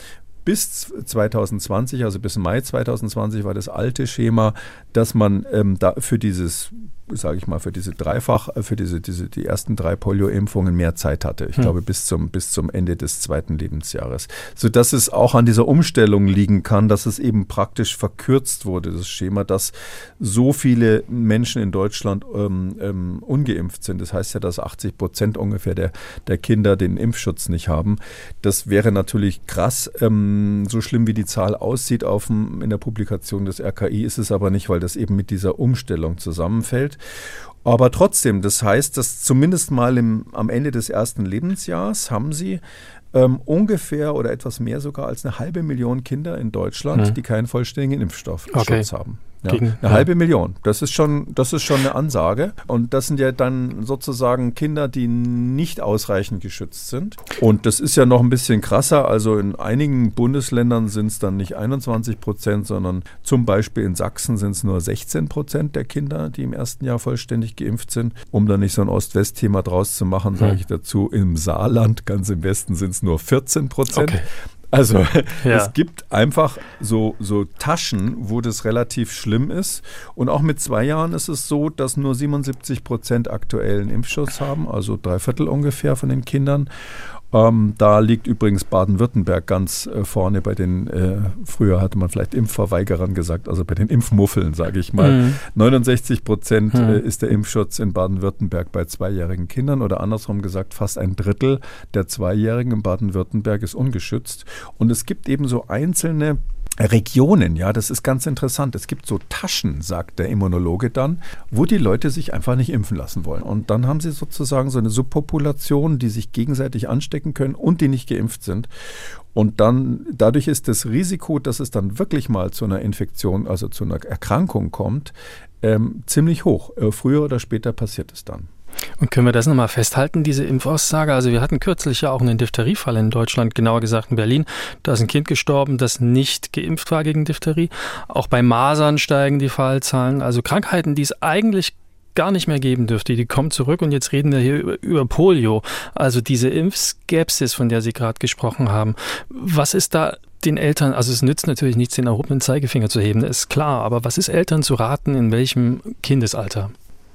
S3: bis zwanzig zwanzig, also bis Mai zwanzig zwanzig war das alte Schema, dass man ähm, da für dieses, sage ich mal, für diese Dreifach, für diese, diese die ersten drei Polio-Impfungen mehr Zeit hatte. Ich hm. glaube bis zum, bis zum Ende des zweiten Lebensjahres. Sodass es auch an dieser Umstellung liegen kann, dass es eben praktisch verkürzt wurde, das Schema, dass so viele Menschen in Deutschland ähm, ähm, ungeimpft sind. Das heißt ja, dass achtzig Prozent ungefähr der, der Kinder den Impfschutz nicht haben. Das wäre natürlich krass. Ähm, so schlimm wie die Zahl aussieht auf dem, in der Publikation des R K I, ist es aber nicht, weil das eben mit dieser Umstellung zusammenfällt. Aber trotzdem, das heißt, dass zumindest mal im, am Ende des ersten Lebensjahres haben sie ähm, ungefähr oder etwas mehr sogar als eine halbe Million Kinder in Deutschland, mhm. die keinen vollständigen Impfstoffschutz
S2: okay.
S3: haben. Ja,
S2: Gegen,
S3: eine
S2: ja.
S3: halbe Million. Das ist schon, das ist schon eine Ansage. Und das sind ja dann sozusagen Kinder, die nicht ausreichend geschützt sind. Und das ist ja noch ein bisschen krasser. Also in einigen Bundesländern sind es dann nicht einundzwanzig Prozent, sondern zum Beispiel in Sachsen sind es nur sechzehn Prozent der Kinder, die im ersten Jahr vollständig geimpft sind. Um da nicht so ein Ost-West-Thema draus zu machen, sage ich dazu, im Saarland, ganz im Westen, sind es nur vierzehn Prozent. Okay. Also ja. es gibt einfach so, so Taschen, wo das relativ schlimm ist. Und auch mit zwei Jahren ist es so, dass nur siebenundsiebzig Prozent aktuellen Impfschutz haben, also drei Viertel ungefähr von den Kindern. Ähm, da liegt übrigens Baden-Württemberg ganz äh, vorne bei den, äh, früher hatte man vielleicht Impfverweigerern gesagt, also bei den Impfmuffeln, sage ich mal. Mhm. neunundsechzig Prozent mhm. äh, ist der Impfschutz in Baden-Württemberg bei zweijährigen Kindern oder andersrum gesagt, fast ein Drittel der Zweijährigen in Baden-Württemberg ist ungeschützt. Und es gibt eben so einzelne Regionen, ja, das ist ganz interessant. Es gibt so Taschen, sagt der Immunologe dann, wo die Leute sich einfach nicht impfen lassen wollen. Und dann haben sie sozusagen so eine Subpopulation, die sich gegenseitig anstecken können und die nicht geimpft sind. Und dann, dadurch ist das Risiko, dass es dann wirklich mal zu einer Infektion, also zu einer Erkrankung kommt, ähm, ziemlich hoch. Äh, früher oder später passiert es dann.
S2: Und können wir das nochmal festhalten, diese Impfaussage? Also wir hatten kürzlich ja auch einen Diphtheriefall in Deutschland, genauer gesagt in Berlin. Da ist ein Kind gestorben, das nicht geimpft war gegen Diphtherie. Auch bei Masern steigen die Fallzahlen. Also Krankheiten, die es eigentlich gar nicht mehr geben dürfte, die kommen zurück. Und jetzt reden wir hier über, über Polio. Also diese Impfskepsis, von der Sie gerade gesprochen haben. Was ist da den Eltern, also es nützt natürlich nichts, den erhobenen Zeigefinger zu heben, das ist klar. Aber was ist Eltern zu raten, in welchem Kindesalter?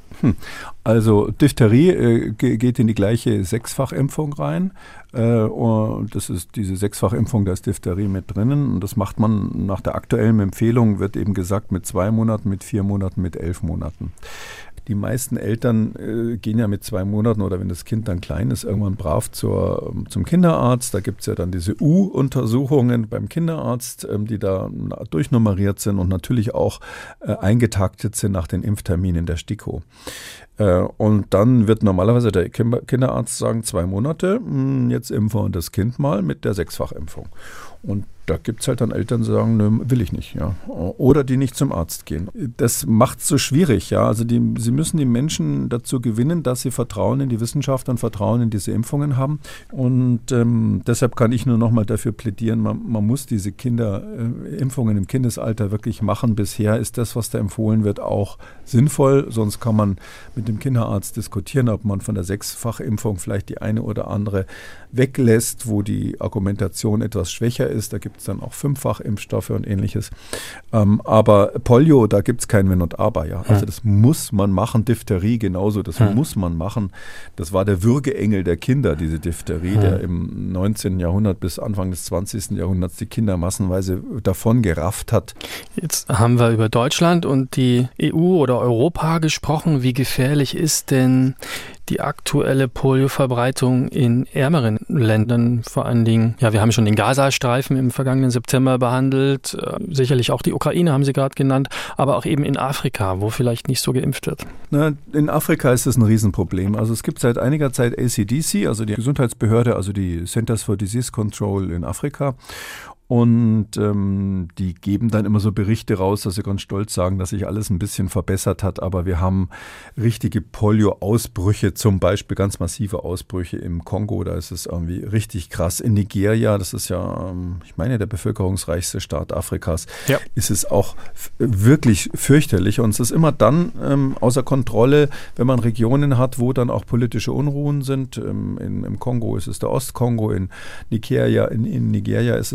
S3: Also Diphtherie äh, geht in die gleiche Sechsfachimpfung rein. Äh, und das ist diese Sechsfachimpfung, da ist Diphtherie mit drinnen. Und das macht man nach der aktuellen Empfehlung, wird eben gesagt, mit zwei Monaten, mit vier Monaten, mit elf Monaten. Die meisten Eltern äh, gehen ja mit zwei Monaten oder wenn das Kind dann klein ist, irgendwann brav zur, zum Kinderarzt. Da gibt es ja dann diese U-Untersuchungen beim Kinderarzt, ähm, die da durchnummeriert sind und natürlich auch äh, eingetaktet sind nach den Impfterminen der STIKO. Äh, und dann wird normalerweise der Kinderarzt sagen, zwei Monate, mh, jetzt impfen wir das Kind mal mit der Sechsfachimpfung. Und da gibt es halt dann Eltern, die sagen, nö, will ich nicht, ja. Oder die nicht zum Arzt gehen. Das macht es so schwierig, ja. Also die, sie müssen die Menschen dazu gewinnen, dass sie Vertrauen in die Wissenschaft und Vertrauen in diese Impfungen haben. Und ähm, deshalb kann ich nur nochmal dafür plädieren, man, man muss diese Kinderimpfungen äh, im Kindesalter wirklich machen. Bisher ist das, was da empfohlen wird, auch sinnvoll. Sonst kann man mit dem Kinderarzt diskutieren, ob man von der Sechsfachimpfung vielleicht die eine oder andere weglässt, wo die Argumentation etwas schwächer ist. Da gibt es dann auch Fünffachimpfstoffe und ähnliches. Ähm, aber Polio, da gibt es kein Wenn und Aber. Ja. Also das muss man machen. Diphtherie genauso, das ja. muss man machen. Das war der Würgeengel der Kinder, diese Diphtherie, ja. der im neunzehnten Jahrhundert bis Anfang des zwanzigsten Jahrhunderts die Kinder massenweise davon gerafft hat.
S2: Jetzt haben wir über Deutschland und die E U oder Europa gesprochen. Wie gefährlich ist denn die aktuelle Polio-Verbreitung in ärmeren Ländern? Vor allen Dingen, ja, wir haben schon den Gazastreifen im vergangenen September behandelt, äh, sicherlich auch die Ukraine haben Sie gerade genannt, aber auch eben in Afrika, wo vielleicht nicht so geimpft wird.
S3: Na, in Afrika ist das ein Riesenproblem. Also es gibt seit einiger Zeit A C D C, also die Gesundheitsbehörde, also die Centers for Disease Control in Afrika. Und ähm, die geben dann immer so Berichte raus, dass sie ganz stolz sagen, dass sich alles ein bisschen verbessert hat. Aber wir haben richtige Polio-Ausbrüche, zum Beispiel ganz massive Ausbrüche im Kongo. Da ist es irgendwie richtig krass. In Nigeria, das ist ja, ähm, ich meine, der bevölkerungsreichste Staat Afrikas, ja. ist es auch f- wirklich fürchterlich. Und es ist immer dann ähm, außer Kontrolle, wenn man Regionen hat, wo dann auch politische Unruhen sind. Ähm, in, Im Kongo ist es der Ostkongo, in Nigeria, in, in Nigeria ist es der Nord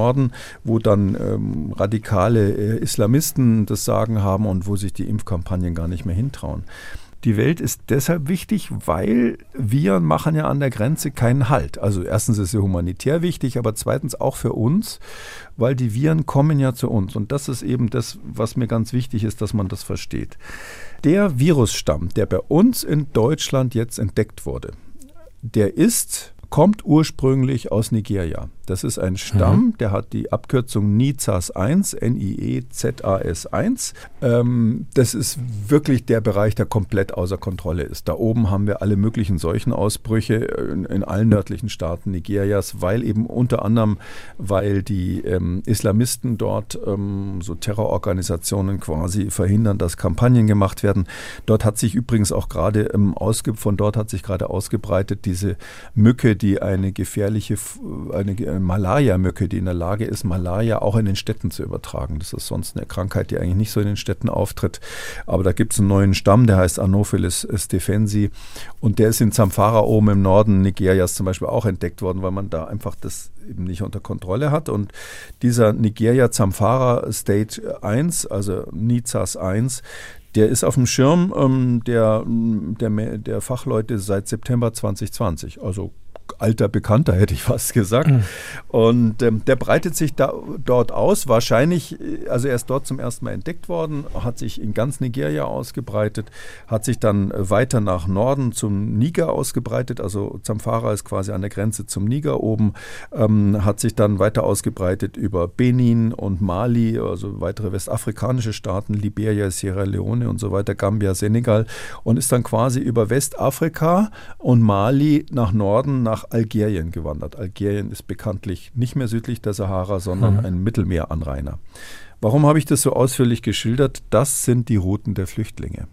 S3: Norden, wo dann ähm, radikale äh, Islamisten das Sagen haben und wo sich die Impfkampagnen gar nicht mehr hintrauen. Die Welt ist deshalb wichtig, weil Viren machen ja an der Grenze keinen Halt. Also erstens ist sie humanitär wichtig, aber zweitens auch für uns, weil die Viren kommen ja zu uns. Und das ist eben das, was mir ganz wichtig ist, dass man das versteht. Der Virusstamm, der bei uns in Deutschland jetzt entdeckt wurde, der ist, kommt ursprünglich aus Nigeria. Das ist ein Stamm, mhm. der hat die Abkürzung Niezas eins, N I E Z A S eins. Ähm, das ist wirklich der Bereich, der komplett außer Kontrolle ist. Da oben haben wir alle möglichen Seuchenausbrüche in, in allen nördlichen Staaten Nigerias, weil eben unter anderem, weil die ähm, Islamisten dort, ähm, so Terrororganisationen quasi verhindern, dass Kampagnen gemacht werden. Dort hat sich übrigens auch gerade, ähm, ausge, von dort hat sich gerade ausgebreitet diese Mücke, die eine gefährliche, eine Malaria-Mücke, die in der Lage ist, Malaria auch in den Städten zu übertragen. Das ist sonst eine Krankheit, die eigentlich nicht so in den Städten auftritt. Aber da gibt es einen neuen Stamm, der heißt Anopheles stephensi und der ist in Zamfara oben im Norden Nigerias zum Beispiel auch entdeckt worden, weil man da einfach das eben nicht unter Kontrolle hat. Und dieser Nigeria Zamfara State eins, also Nizas eins, der ist auf dem Schirm ähm, der, der, der Fachleute seit September zwanzig zwanzig, also alter Bekannter, hätte ich fast gesagt. Mhm. Und ähm, der breitet sich da, dort aus. Wahrscheinlich, also er ist dort zum ersten Mal entdeckt worden, hat sich in ganz Nigeria ausgebreitet, hat sich dann weiter nach Norden zum Niger ausgebreitet. Also Zamfara ist quasi an der Grenze zum Niger oben, ähm, hat sich dann weiter ausgebreitet über Benin und Mali, also weitere westafrikanische Staaten, Liberia, Sierra Leone und so weiter, Gambia, Senegal, und ist dann quasi über Westafrika und Mali nach Norden, nach Algerien gewandert. Algerien ist bekanntlich nicht mehr südlich der Sahara, sondern mhm. ein Mittelmeeranrainer. Warum habe ich das so ausführlich geschildert? Das sind die Routen der Flüchtlinge.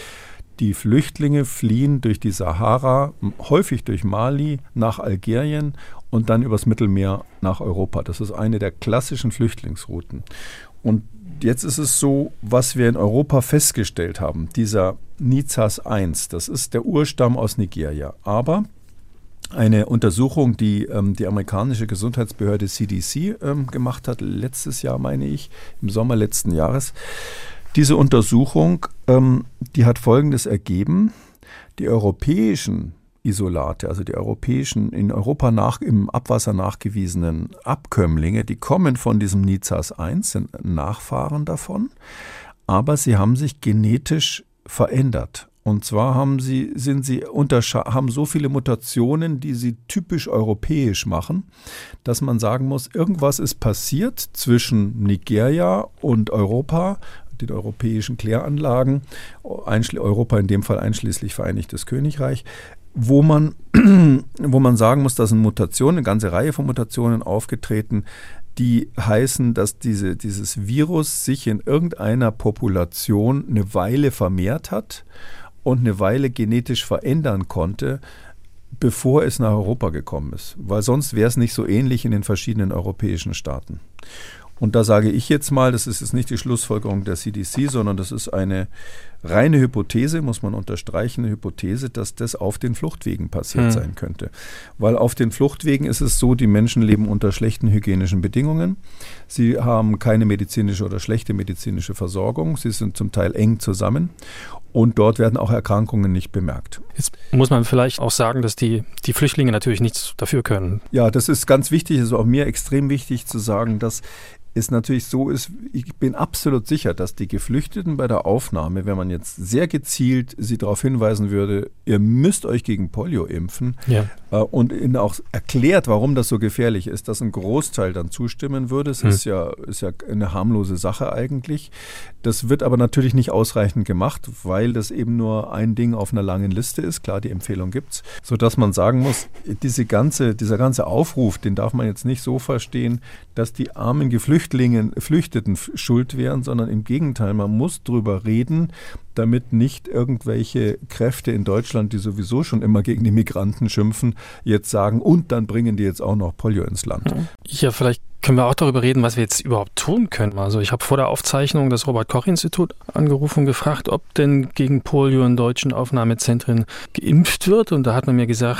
S3: Die Flüchtlinge fliehen durch die Sahara, häufig durch Mali, nach Algerien und dann übers Mittelmeer nach Europa. Das ist eine der klassischen Flüchtlingsrouten. Und jetzt ist es so, was wir in Europa festgestellt haben, dieser Nizas eins, das ist der Urstamm aus Nigeria. Aber eine Untersuchung, die ähm, die amerikanische Gesundheitsbehörde C D C ähm, gemacht hat, letztes Jahr meine ich, im Sommer letzten Jahres. Diese Untersuchung, ähm, die hat Folgendes ergeben: Die europäischen Isolate, also die europäischen, in Europa nach, im Abwasser nachgewiesenen Abkömmlinge, die kommen von diesem Nizas eins, sind Nachfahren davon, aber sie haben sich genetisch verändert. Und zwar haben sie, sind sie untersche- haben so viele Mutationen, die sie typisch europäisch machen, dass man sagen muss, irgendwas ist passiert zwischen Nigeria und Europa, den europäischen Kläranlagen, einschli- Europa in dem Fall einschließlich Vereinigtes Königreich, wo man, wo man sagen muss, dass eine Mutation, eine ganze Reihe von Mutationen aufgetreten, die heißen, dass diese, dieses Virus sich in irgendeiner Population eine Weile vermehrt hat und eine Weile genetisch verändern konnte, bevor es nach Europa gekommen ist. Weil sonst wäre es nicht so ähnlich in den verschiedenen europäischen Staaten. Und da sage ich jetzt mal, das ist jetzt nicht die Schlussfolgerung der C D C, sondern das ist eine reine Hypothese, muss man unterstreichen, eine Hypothese, dass das auf den Fluchtwegen passiert hm. sein könnte. Weil auf den Fluchtwegen ist es so, die Menschen leben unter schlechten hygienischen Bedingungen. Sie haben keine medizinische oder schlechte medizinische Versorgung. Sie sind zum Teil eng zusammen. Und dort werden auch Erkrankungen nicht bemerkt.
S2: Jetzt muss man vielleicht auch sagen, dass die, die Flüchtlinge natürlich nichts dafür können.
S3: Ja, das ist ganz wichtig. Es ist auch mir extrem wichtig zu sagen, dass es natürlich so ist, ich bin absolut sicher, dass die Geflüchteten bei der Aufnahme, wenn man jetzt sehr gezielt sie darauf hinweisen würde, ihr müsst euch gegen Polio impfen, ja. äh, und ihnen auch erklärt, warum das so gefährlich ist, dass ein Großteil dann zustimmen würde. Es hm. ist ja, ist ja eine harmlose Sache eigentlich. Das wird aber natürlich nicht ausreichend gemacht, weil das eben nur ein Ding auf einer langen Liste ist. Klar, die Empfehlung gibt's, sodass man sagen muss, diese ganze, dieser ganze Aufruf, den darf man jetzt nicht so verstehen, dass die armen Geflüchteten Flüchteten schuld wären, sondern im Gegenteil, man muss drüber reden, damit nicht irgendwelche Kräfte in Deutschland, die sowieso schon immer gegen die Migranten schimpfen, jetzt sagen, und dann bringen die jetzt auch noch Polio ins Land.
S2: Ja, vielleicht können wir auch darüber reden, was wir jetzt überhaupt tun können. Also ich habe vor der Aufzeichnung das Robert-Koch-Institut angerufen und gefragt, ob denn gegen Polio in deutschen Aufnahmezentren geimpft wird. Und da hat man mir gesagt,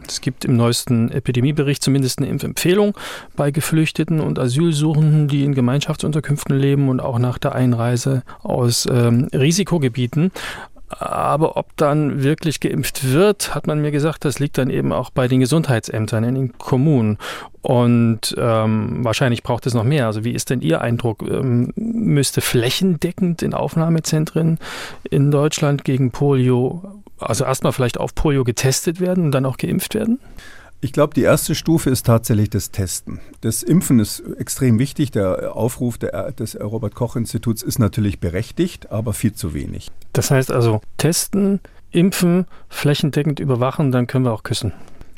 S2: Es gibt im neuesten Epidemiebericht zumindest eine Impfempfehlung bei Geflüchteten und Asylsuchenden, die in Gemeinschaftsunterkünften leben und auch nach der Einreise aus ähm, Risikogebieten. Aber ob dann wirklich geimpft wird, hat man mir gesagt, das liegt dann eben auch bei den Gesundheitsämtern in den Kommunen. Und ähm, wahrscheinlich braucht es noch mehr. Also wie ist denn Ihr Eindruck? Ähm, müsste flächendeckend in Aufnahmezentren in Deutschland gegen Polio, also erstmal vielleicht auf Polio getestet werden und dann auch geimpft werden?
S3: Ich glaube, die erste Stufe ist tatsächlich das Testen. Das Impfen ist extrem wichtig. Der Aufruf der, des Robert-Koch-Instituts ist natürlich berechtigt, aber viel zu wenig.
S2: Das heißt also testen, impfen, flächendeckend überwachen, dann können wir auch küssen.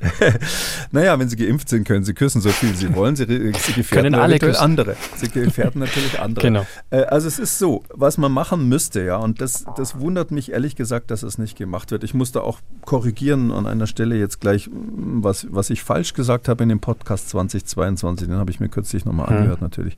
S3: Naja, wenn Sie geimpft sind, können Sie küssen, so viel Sie wollen. Sie, Sie gefährden natürlich andere. Sie gefährden natürlich andere.
S2: Genau.
S3: Äh, also es ist so, was man machen müsste, ja, und das, das wundert mich ehrlich gesagt, dass es nicht gemacht wird. Ich musste auch korrigieren an einer Stelle jetzt gleich, was, was ich falsch gesagt habe in dem Podcast zwanzig zweiundzwanzig. Den habe ich mir kürzlich nochmal hm. angehört natürlich.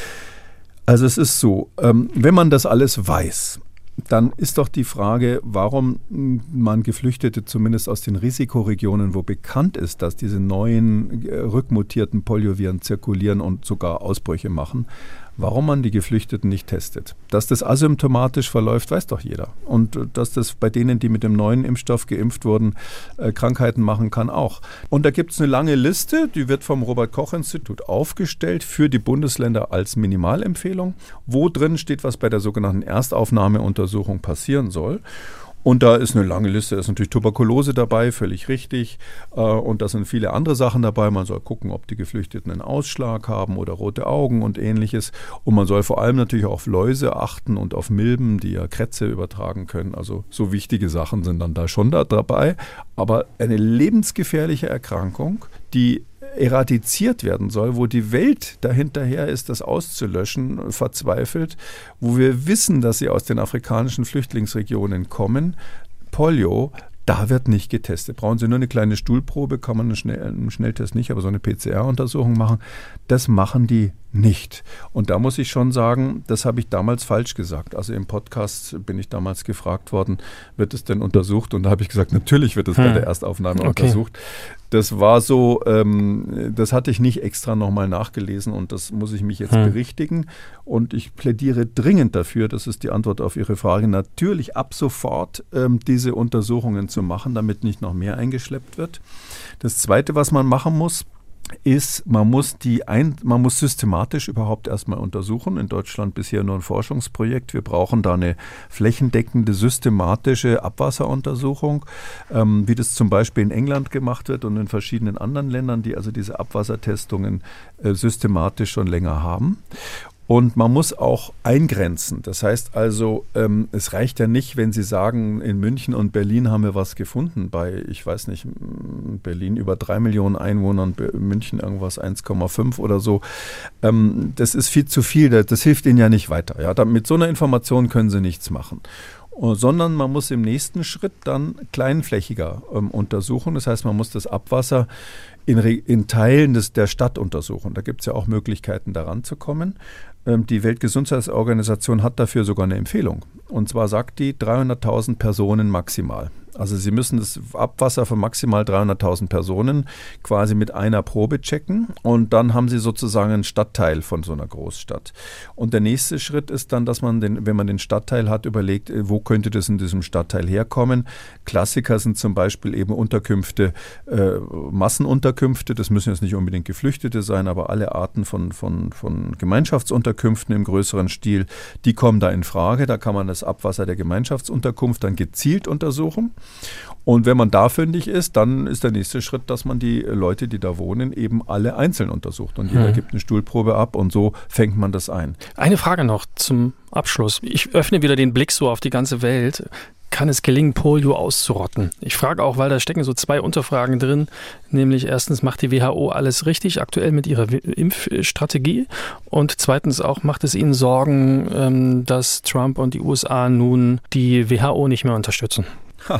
S3: Also es ist so, ähm, wenn man das alles weiß, dann ist doch die Frage, warum man Geflüchtete zumindest aus den Risikoregionen, wo bekannt ist, dass diese neuen rückmutierten Polioviren zirkulieren und sogar Ausbrüche machen, warum man die Geflüchteten nicht testet. Dass das asymptomatisch verläuft, weiß doch jeder. Und dass das bei denen, die mit dem neuen Impfstoff geimpft wurden, äh, Krankheiten machen kann auch. Und da gibt es eine lange Liste, die wird vom Robert-Koch-Institut aufgestellt für die Bundesländer als Minimalempfehlung, wo drin steht, was bei der sogenannten Erstaufnahmeuntersuchung passieren soll. Und da ist eine lange Liste, da ist natürlich Tuberkulose dabei, völlig richtig. Und da sind viele andere Sachen dabei. Man soll gucken, ob die Geflüchteten einen Ausschlag haben oder rote Augen und ähnliches. Und man soll vor allem natürlich auch auf Läuse achten und auf Milben, die ja Krätze übertragen können. Also so wichtige Sachen sind dann da schon da dabei. Aber eine lebensgefährliche Erkrankung, die eradiziert werden soll, wo die Welt dahinterher ist, das auszulöschen, verzweifelt, wo wir wissen, dass sie aus den afrikanischen Flüchtlingsregionen kommen, Polio, da wird nicht getestet. Brauchen Sie nur eine kleine Stuhlprobe, kann man einen, Schnell, einen Schnelltest nicht, aber so eine P C R-Untersuchung machen. Das machen die nicht. Und da muss ich schon sagen, das habe ich damals falsch gesagt. Also im Podcast bin ich damals gefragt worden, wird es denn untersucht? Und da habe ich gesagt, natürlich wird es hm. bei der Erstaufnahme okay. untersucht. Das war so, ähm, das hatte ich nicht extra nochmal nachgelesen und das muss ich mich jetzt hm. berichtigen. Und ich plädiere dringend dafür, das ist die Antwort auf Ihre Frage, natürlich ab sofort ähm, diese Untersuchungen zu machen, damit nicht noch mehr eingeschleppt wird. Das Zweite, was man machen muss, ist, man muss die ein, man muss systematisch überhaupt erstmal untersuchen. In Deutschland bisher nur ein Forschungsprojekt. Wir brauchen da eine flächendeckende, systematische Abwasseruntersuchung, ähm, wie das zum Beispiel in England gemacht wird und in verschiedenen anderen Ländern, die also diese Abwassertestungen äh, systematisch schon länger haben. Und man muss auch eingrenzen. Das heißt also, ähm, es reicht ja nicht, wenn Sie sagen, in München und Berlin haben wir was gefunden. Bei, ich weiß nicht, Berlin über drei Millionen Einwohnern, München irgendwas eins Komma fünf oder so. Ähm, das ist viel zu viel. Das, das hilft Ihnen ja nicht weiter. Ja? Da, mit so einer Information können Sie nichts machen. Sondern man muss im nächsten Schritt dann kleinflächiger ähm, untersuchen. Das heißt, man muss das Abwasser in, in Teilen des, der Stadt untersuchen. Da gibt es ja auch Möglichkeiten, daran zu kommen. Ähm, die Weltgesundheitsorganisation hat dafür sogar eine Empfehlung. Und zwar sagt die dreihunderttausend Personen maximal. Also Sie müssen das Abwasser von maximal dreihunderttausend Personen quasi mit einer Probe checken und dann haben Sie sozusagen einen Stadtteil von so einer Großstadt. Und der nächste Schritt ist dann, dass man, den, wenn man den Stadtteil hat, überlegt, wo könnte das in diesem Stadtteil herkommen. Klassiker sind zum Beispiel eben Unterkünfte, äh, Massenunterkünfte, das müssen jetzt nicht unbedingt Geflüchtete sein, aber alle Arten von, von, von Gemeinschaftsunterkünften im größeren Stil, die kommen da in Frage. Da kann man das Abwasser der Gemeinschaftsunterkunft dann gezielt untersuchen. Und wenn man da fündig ist, dann ist der nächste Schritt, dass man die Leute, die da wohnen, eben alle einzeln untersucht. Und jeder hm. gibt eine Stuhlprobe ab und so fängt man das ein.
S2: Eine Frage noch zum Abschluss. Ich öffne wieder den Blick so auf die ganze Welt. Kann es gelingen, Polio auszurotten? Ich frage auch, weil da stecken so zwei Unterfragen drin, nämlich erstens, macht die W H O alles richtig aktuell mit ihrer Impfstrategie? Und zweitens auch, macht es Ihnen Sorgen, dass Trump und die U S A nun die W H O nicht mehr unterstützen? Ha.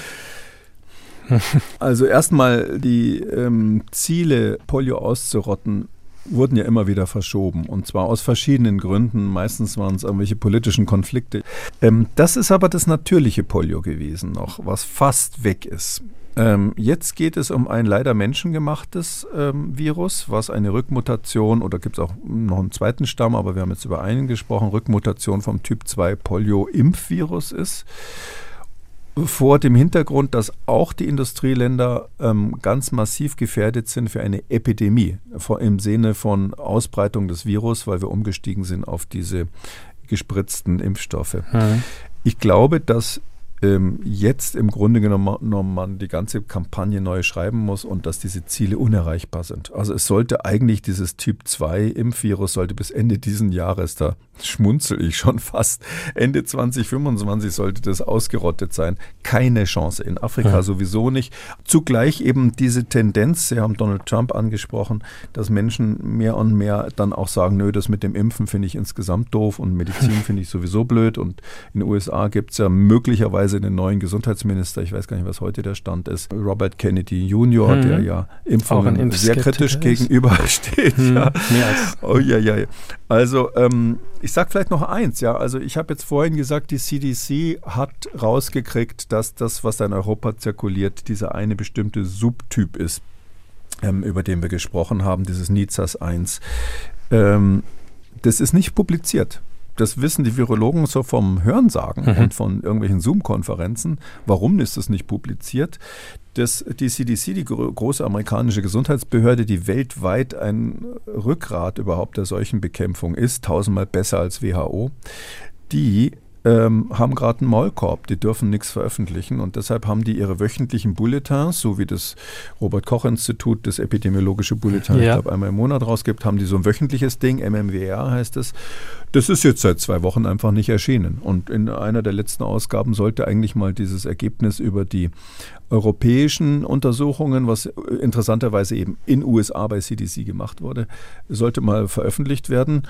S3: Also erstmal die ähm, Ziele, Polio auszurotten, wurden ja immer wieder verschoben und zwar aus verschiedenen Gründen. Meistens waren es irgendwelche politischen Konflikte. Ähm, das ist aber das natürliche Polio gewesen noch, was fast weg ist. Ähm, jetzt geht es um ein leider menschengemachtes ähm, Virus, was eine Rückmutation, oder gibt es auch noch einen zweiten Stamm, aber wir haben jetzt über einen gesprochen, Rückmutation vom Typ zwei Polio-Impfvirus ist. Vor dem Hintergrund, dass auch die Industrieländer ähm, ganz massiv gefährdet sind für eine Epidemie vor, im Sinne von Ausbreitung des Virus, weil wir umgestiegen sind auf diese gespritzten Impfstoffe. Mhm. Ich glaube, dass ähm, jetzt im Grunde genommen man die ganze Kampagne neu schreiben muss und dass diese Ziele unerreichbar sind. Also es sollte eigentlich dieses Typ zwei Impfvirus sollte bis Ende diesen Jahres, da schmunzel ich schon fast, Ende zwanzig fünfundzwanzig sollte das ausgerottet sein. Keine Chance. In Afrika ja. sowieso nicht. Zugleich eben diese Tendenz, Sie haben Donald Trump angesprochen, dass Menschen mehr und mehr dann auch sagen, nö, das mit dem Impfen finde ich insgesamt doof und Medizin finde ich sowieso blöd. Und in den U S A gibt es ja möglicherweise einen neuen Gesundheitsminister, ich weiß gar nicht, was heute der Stand ist, Robert Kennedy Junior, hm. der ja Impfungen sehr kritisch ist. gegenübersteht. Hm. Ja. Mehr als. Oh, ja, ja. Also ähm, ich sage vielleicht noch eins, ja, also ich habe jetzt vorhin gesagt, die C D C hat rausgekriegt, dass das, was da in Europa zirkuliert, dieser eine bestimmte Subtyp ist, ähm, über den wir gesprochen haben, dieses Nizas eins. Ähm, das ist nicht publiziert. Das wissen die Virologen so vom Hörensagen mhm. und von irgendwelchen Zoom-Konferenzen. Warum ist das nicht publiziert? Das, die C D C, die gro- große amerikanische Gesundheitsbehörde, die weltweit ein Rückgrat überhaupt der Seuchenbekämpfung ist, tausendmal besser als W H O, die ähm, haben gerade einen Maulkorb, die dürfen nichts veröffentlichen und deshalb haben die ihre wöchentlichen Bulletins, so wie das Robert-Koch-Institut das epidemiologische Bulletin, ja. ich glaube einmal im Monat rausgibt, haben die so ein wöchentliches Ding, M M W R heißt es. Das ist jetzt seit zwei Wochen einfach nicht erschienen und in einer der letzten Ausgaben sollte eigentlich mal dieses Ergebnis über die europäischen Untersuchungen, was interessanterweise eben in U S A bei C D C gemacht wurde, sollte mal veröffentlicht werden.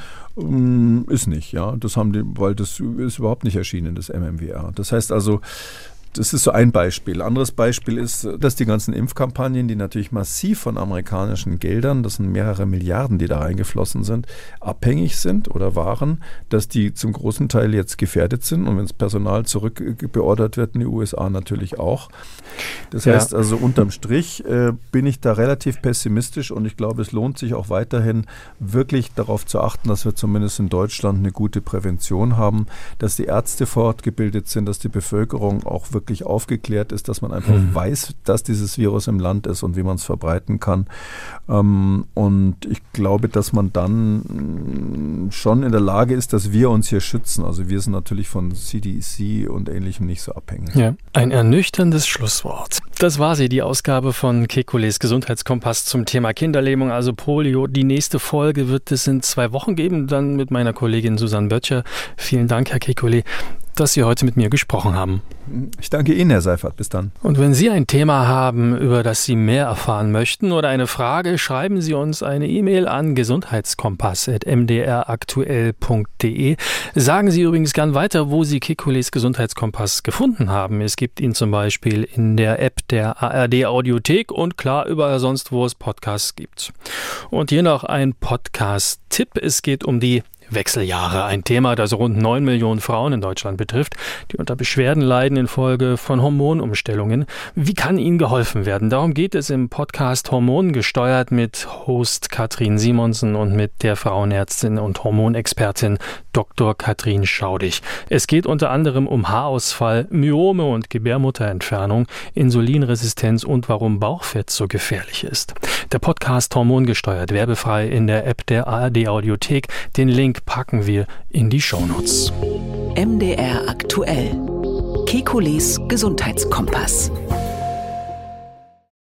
S3: Ist nicht, ja. Das haben die, weil das ist überhaupt nicht erschienen, das M M W R. Das heißt also, das ist so ein Beispiel. Anderes Beispiel ist, dass die ganzen Impfkampagnen, die natürlich massiv von amerikanischen Geldern, das sind mehrere Milliarden, die da reingeflossen sind, abhängig sind oder waren, dass die zum großen Teil jetzt gefährdet sind und wenn das Personal zurückbeordert wird in die U S A natürlich auch. Das ja. heißt also unterm Strich äh, bin ich da relativ pessimistisch und ich glaube, es lohnt sich auch weiterhin wirklich darauf zu achten, dass wir zumindest in Deutschland eine gute Prävention haben, dass die Ärzte fortgebildet sind, dass die Bevölkerung auch wirklich wirklich aufgeklärt ist, dass man einfach mhm. weiß, dass dieses Virus im Land ist und wie man es verbreiten kann. Ähm, und ich glaube, dass man dann schon in der Lage ist, dass wir uns hier schützen. Also wir sind natürlich von C D C und Ähnlichem nicht so abhängig.
S2: Ja, ein ernüchterndes Schlusswort. Das war sie, die Ausgabe von Kekules Gesundheitskompass zum Thema Kinderlähmung, also Polio. Die nächste Folge wird es in zwei Wochen geben, dann mit meiner Kollegin Susanne Böttcher. Vielen Dank, Herr Kekule, dass Sie heute mit mir gesprochen haben.
S3: Ich danke Ihnen, Herr Seifert. Bis dann.
S2: Und wenn Sie ein Thema haben, über das Sie mehr erfahren möchten oder eine Frage, schreiben Sie uns eine E-Mail an gesundheitskompass at m d r aktuell punkt d e. Sagen Sie übrigens gern weiter, wo Sie Kekules Gesundheitskompass gefunden haben. Es gibt ihn zum Beispiel in der App der A R D Audiothek und klar überall sonst, wo es Podcasts gibt. Und hier noch ein Podcast-Tipp. Es geht um die Wechseljahre, ein Thema, das rund neun Millionen Frauen in Deutschland betrifft, die unter Beschwerden leiden infolge von Hormonumstellungen. Wie kann ihnen geholfen werden? Darum geht es im Podcast Hormongesteuert mit Host Katrin Simonsen und mit der Frauenärztin und Hormonexpertin Doktor Katrin Schaudig. Es geht unter anderem um Haarausfall, Myome und Gebärmutterentfernung, Insulinresistenz und warum Bauchfett so gefährlich ist. Der Podcast Hormongesteuert, werbefrei in der App der A R D Audiothek. Den Link packen wir in die Shownotes.
S1: M D R aktuell. Kekules Gesundheitskompass.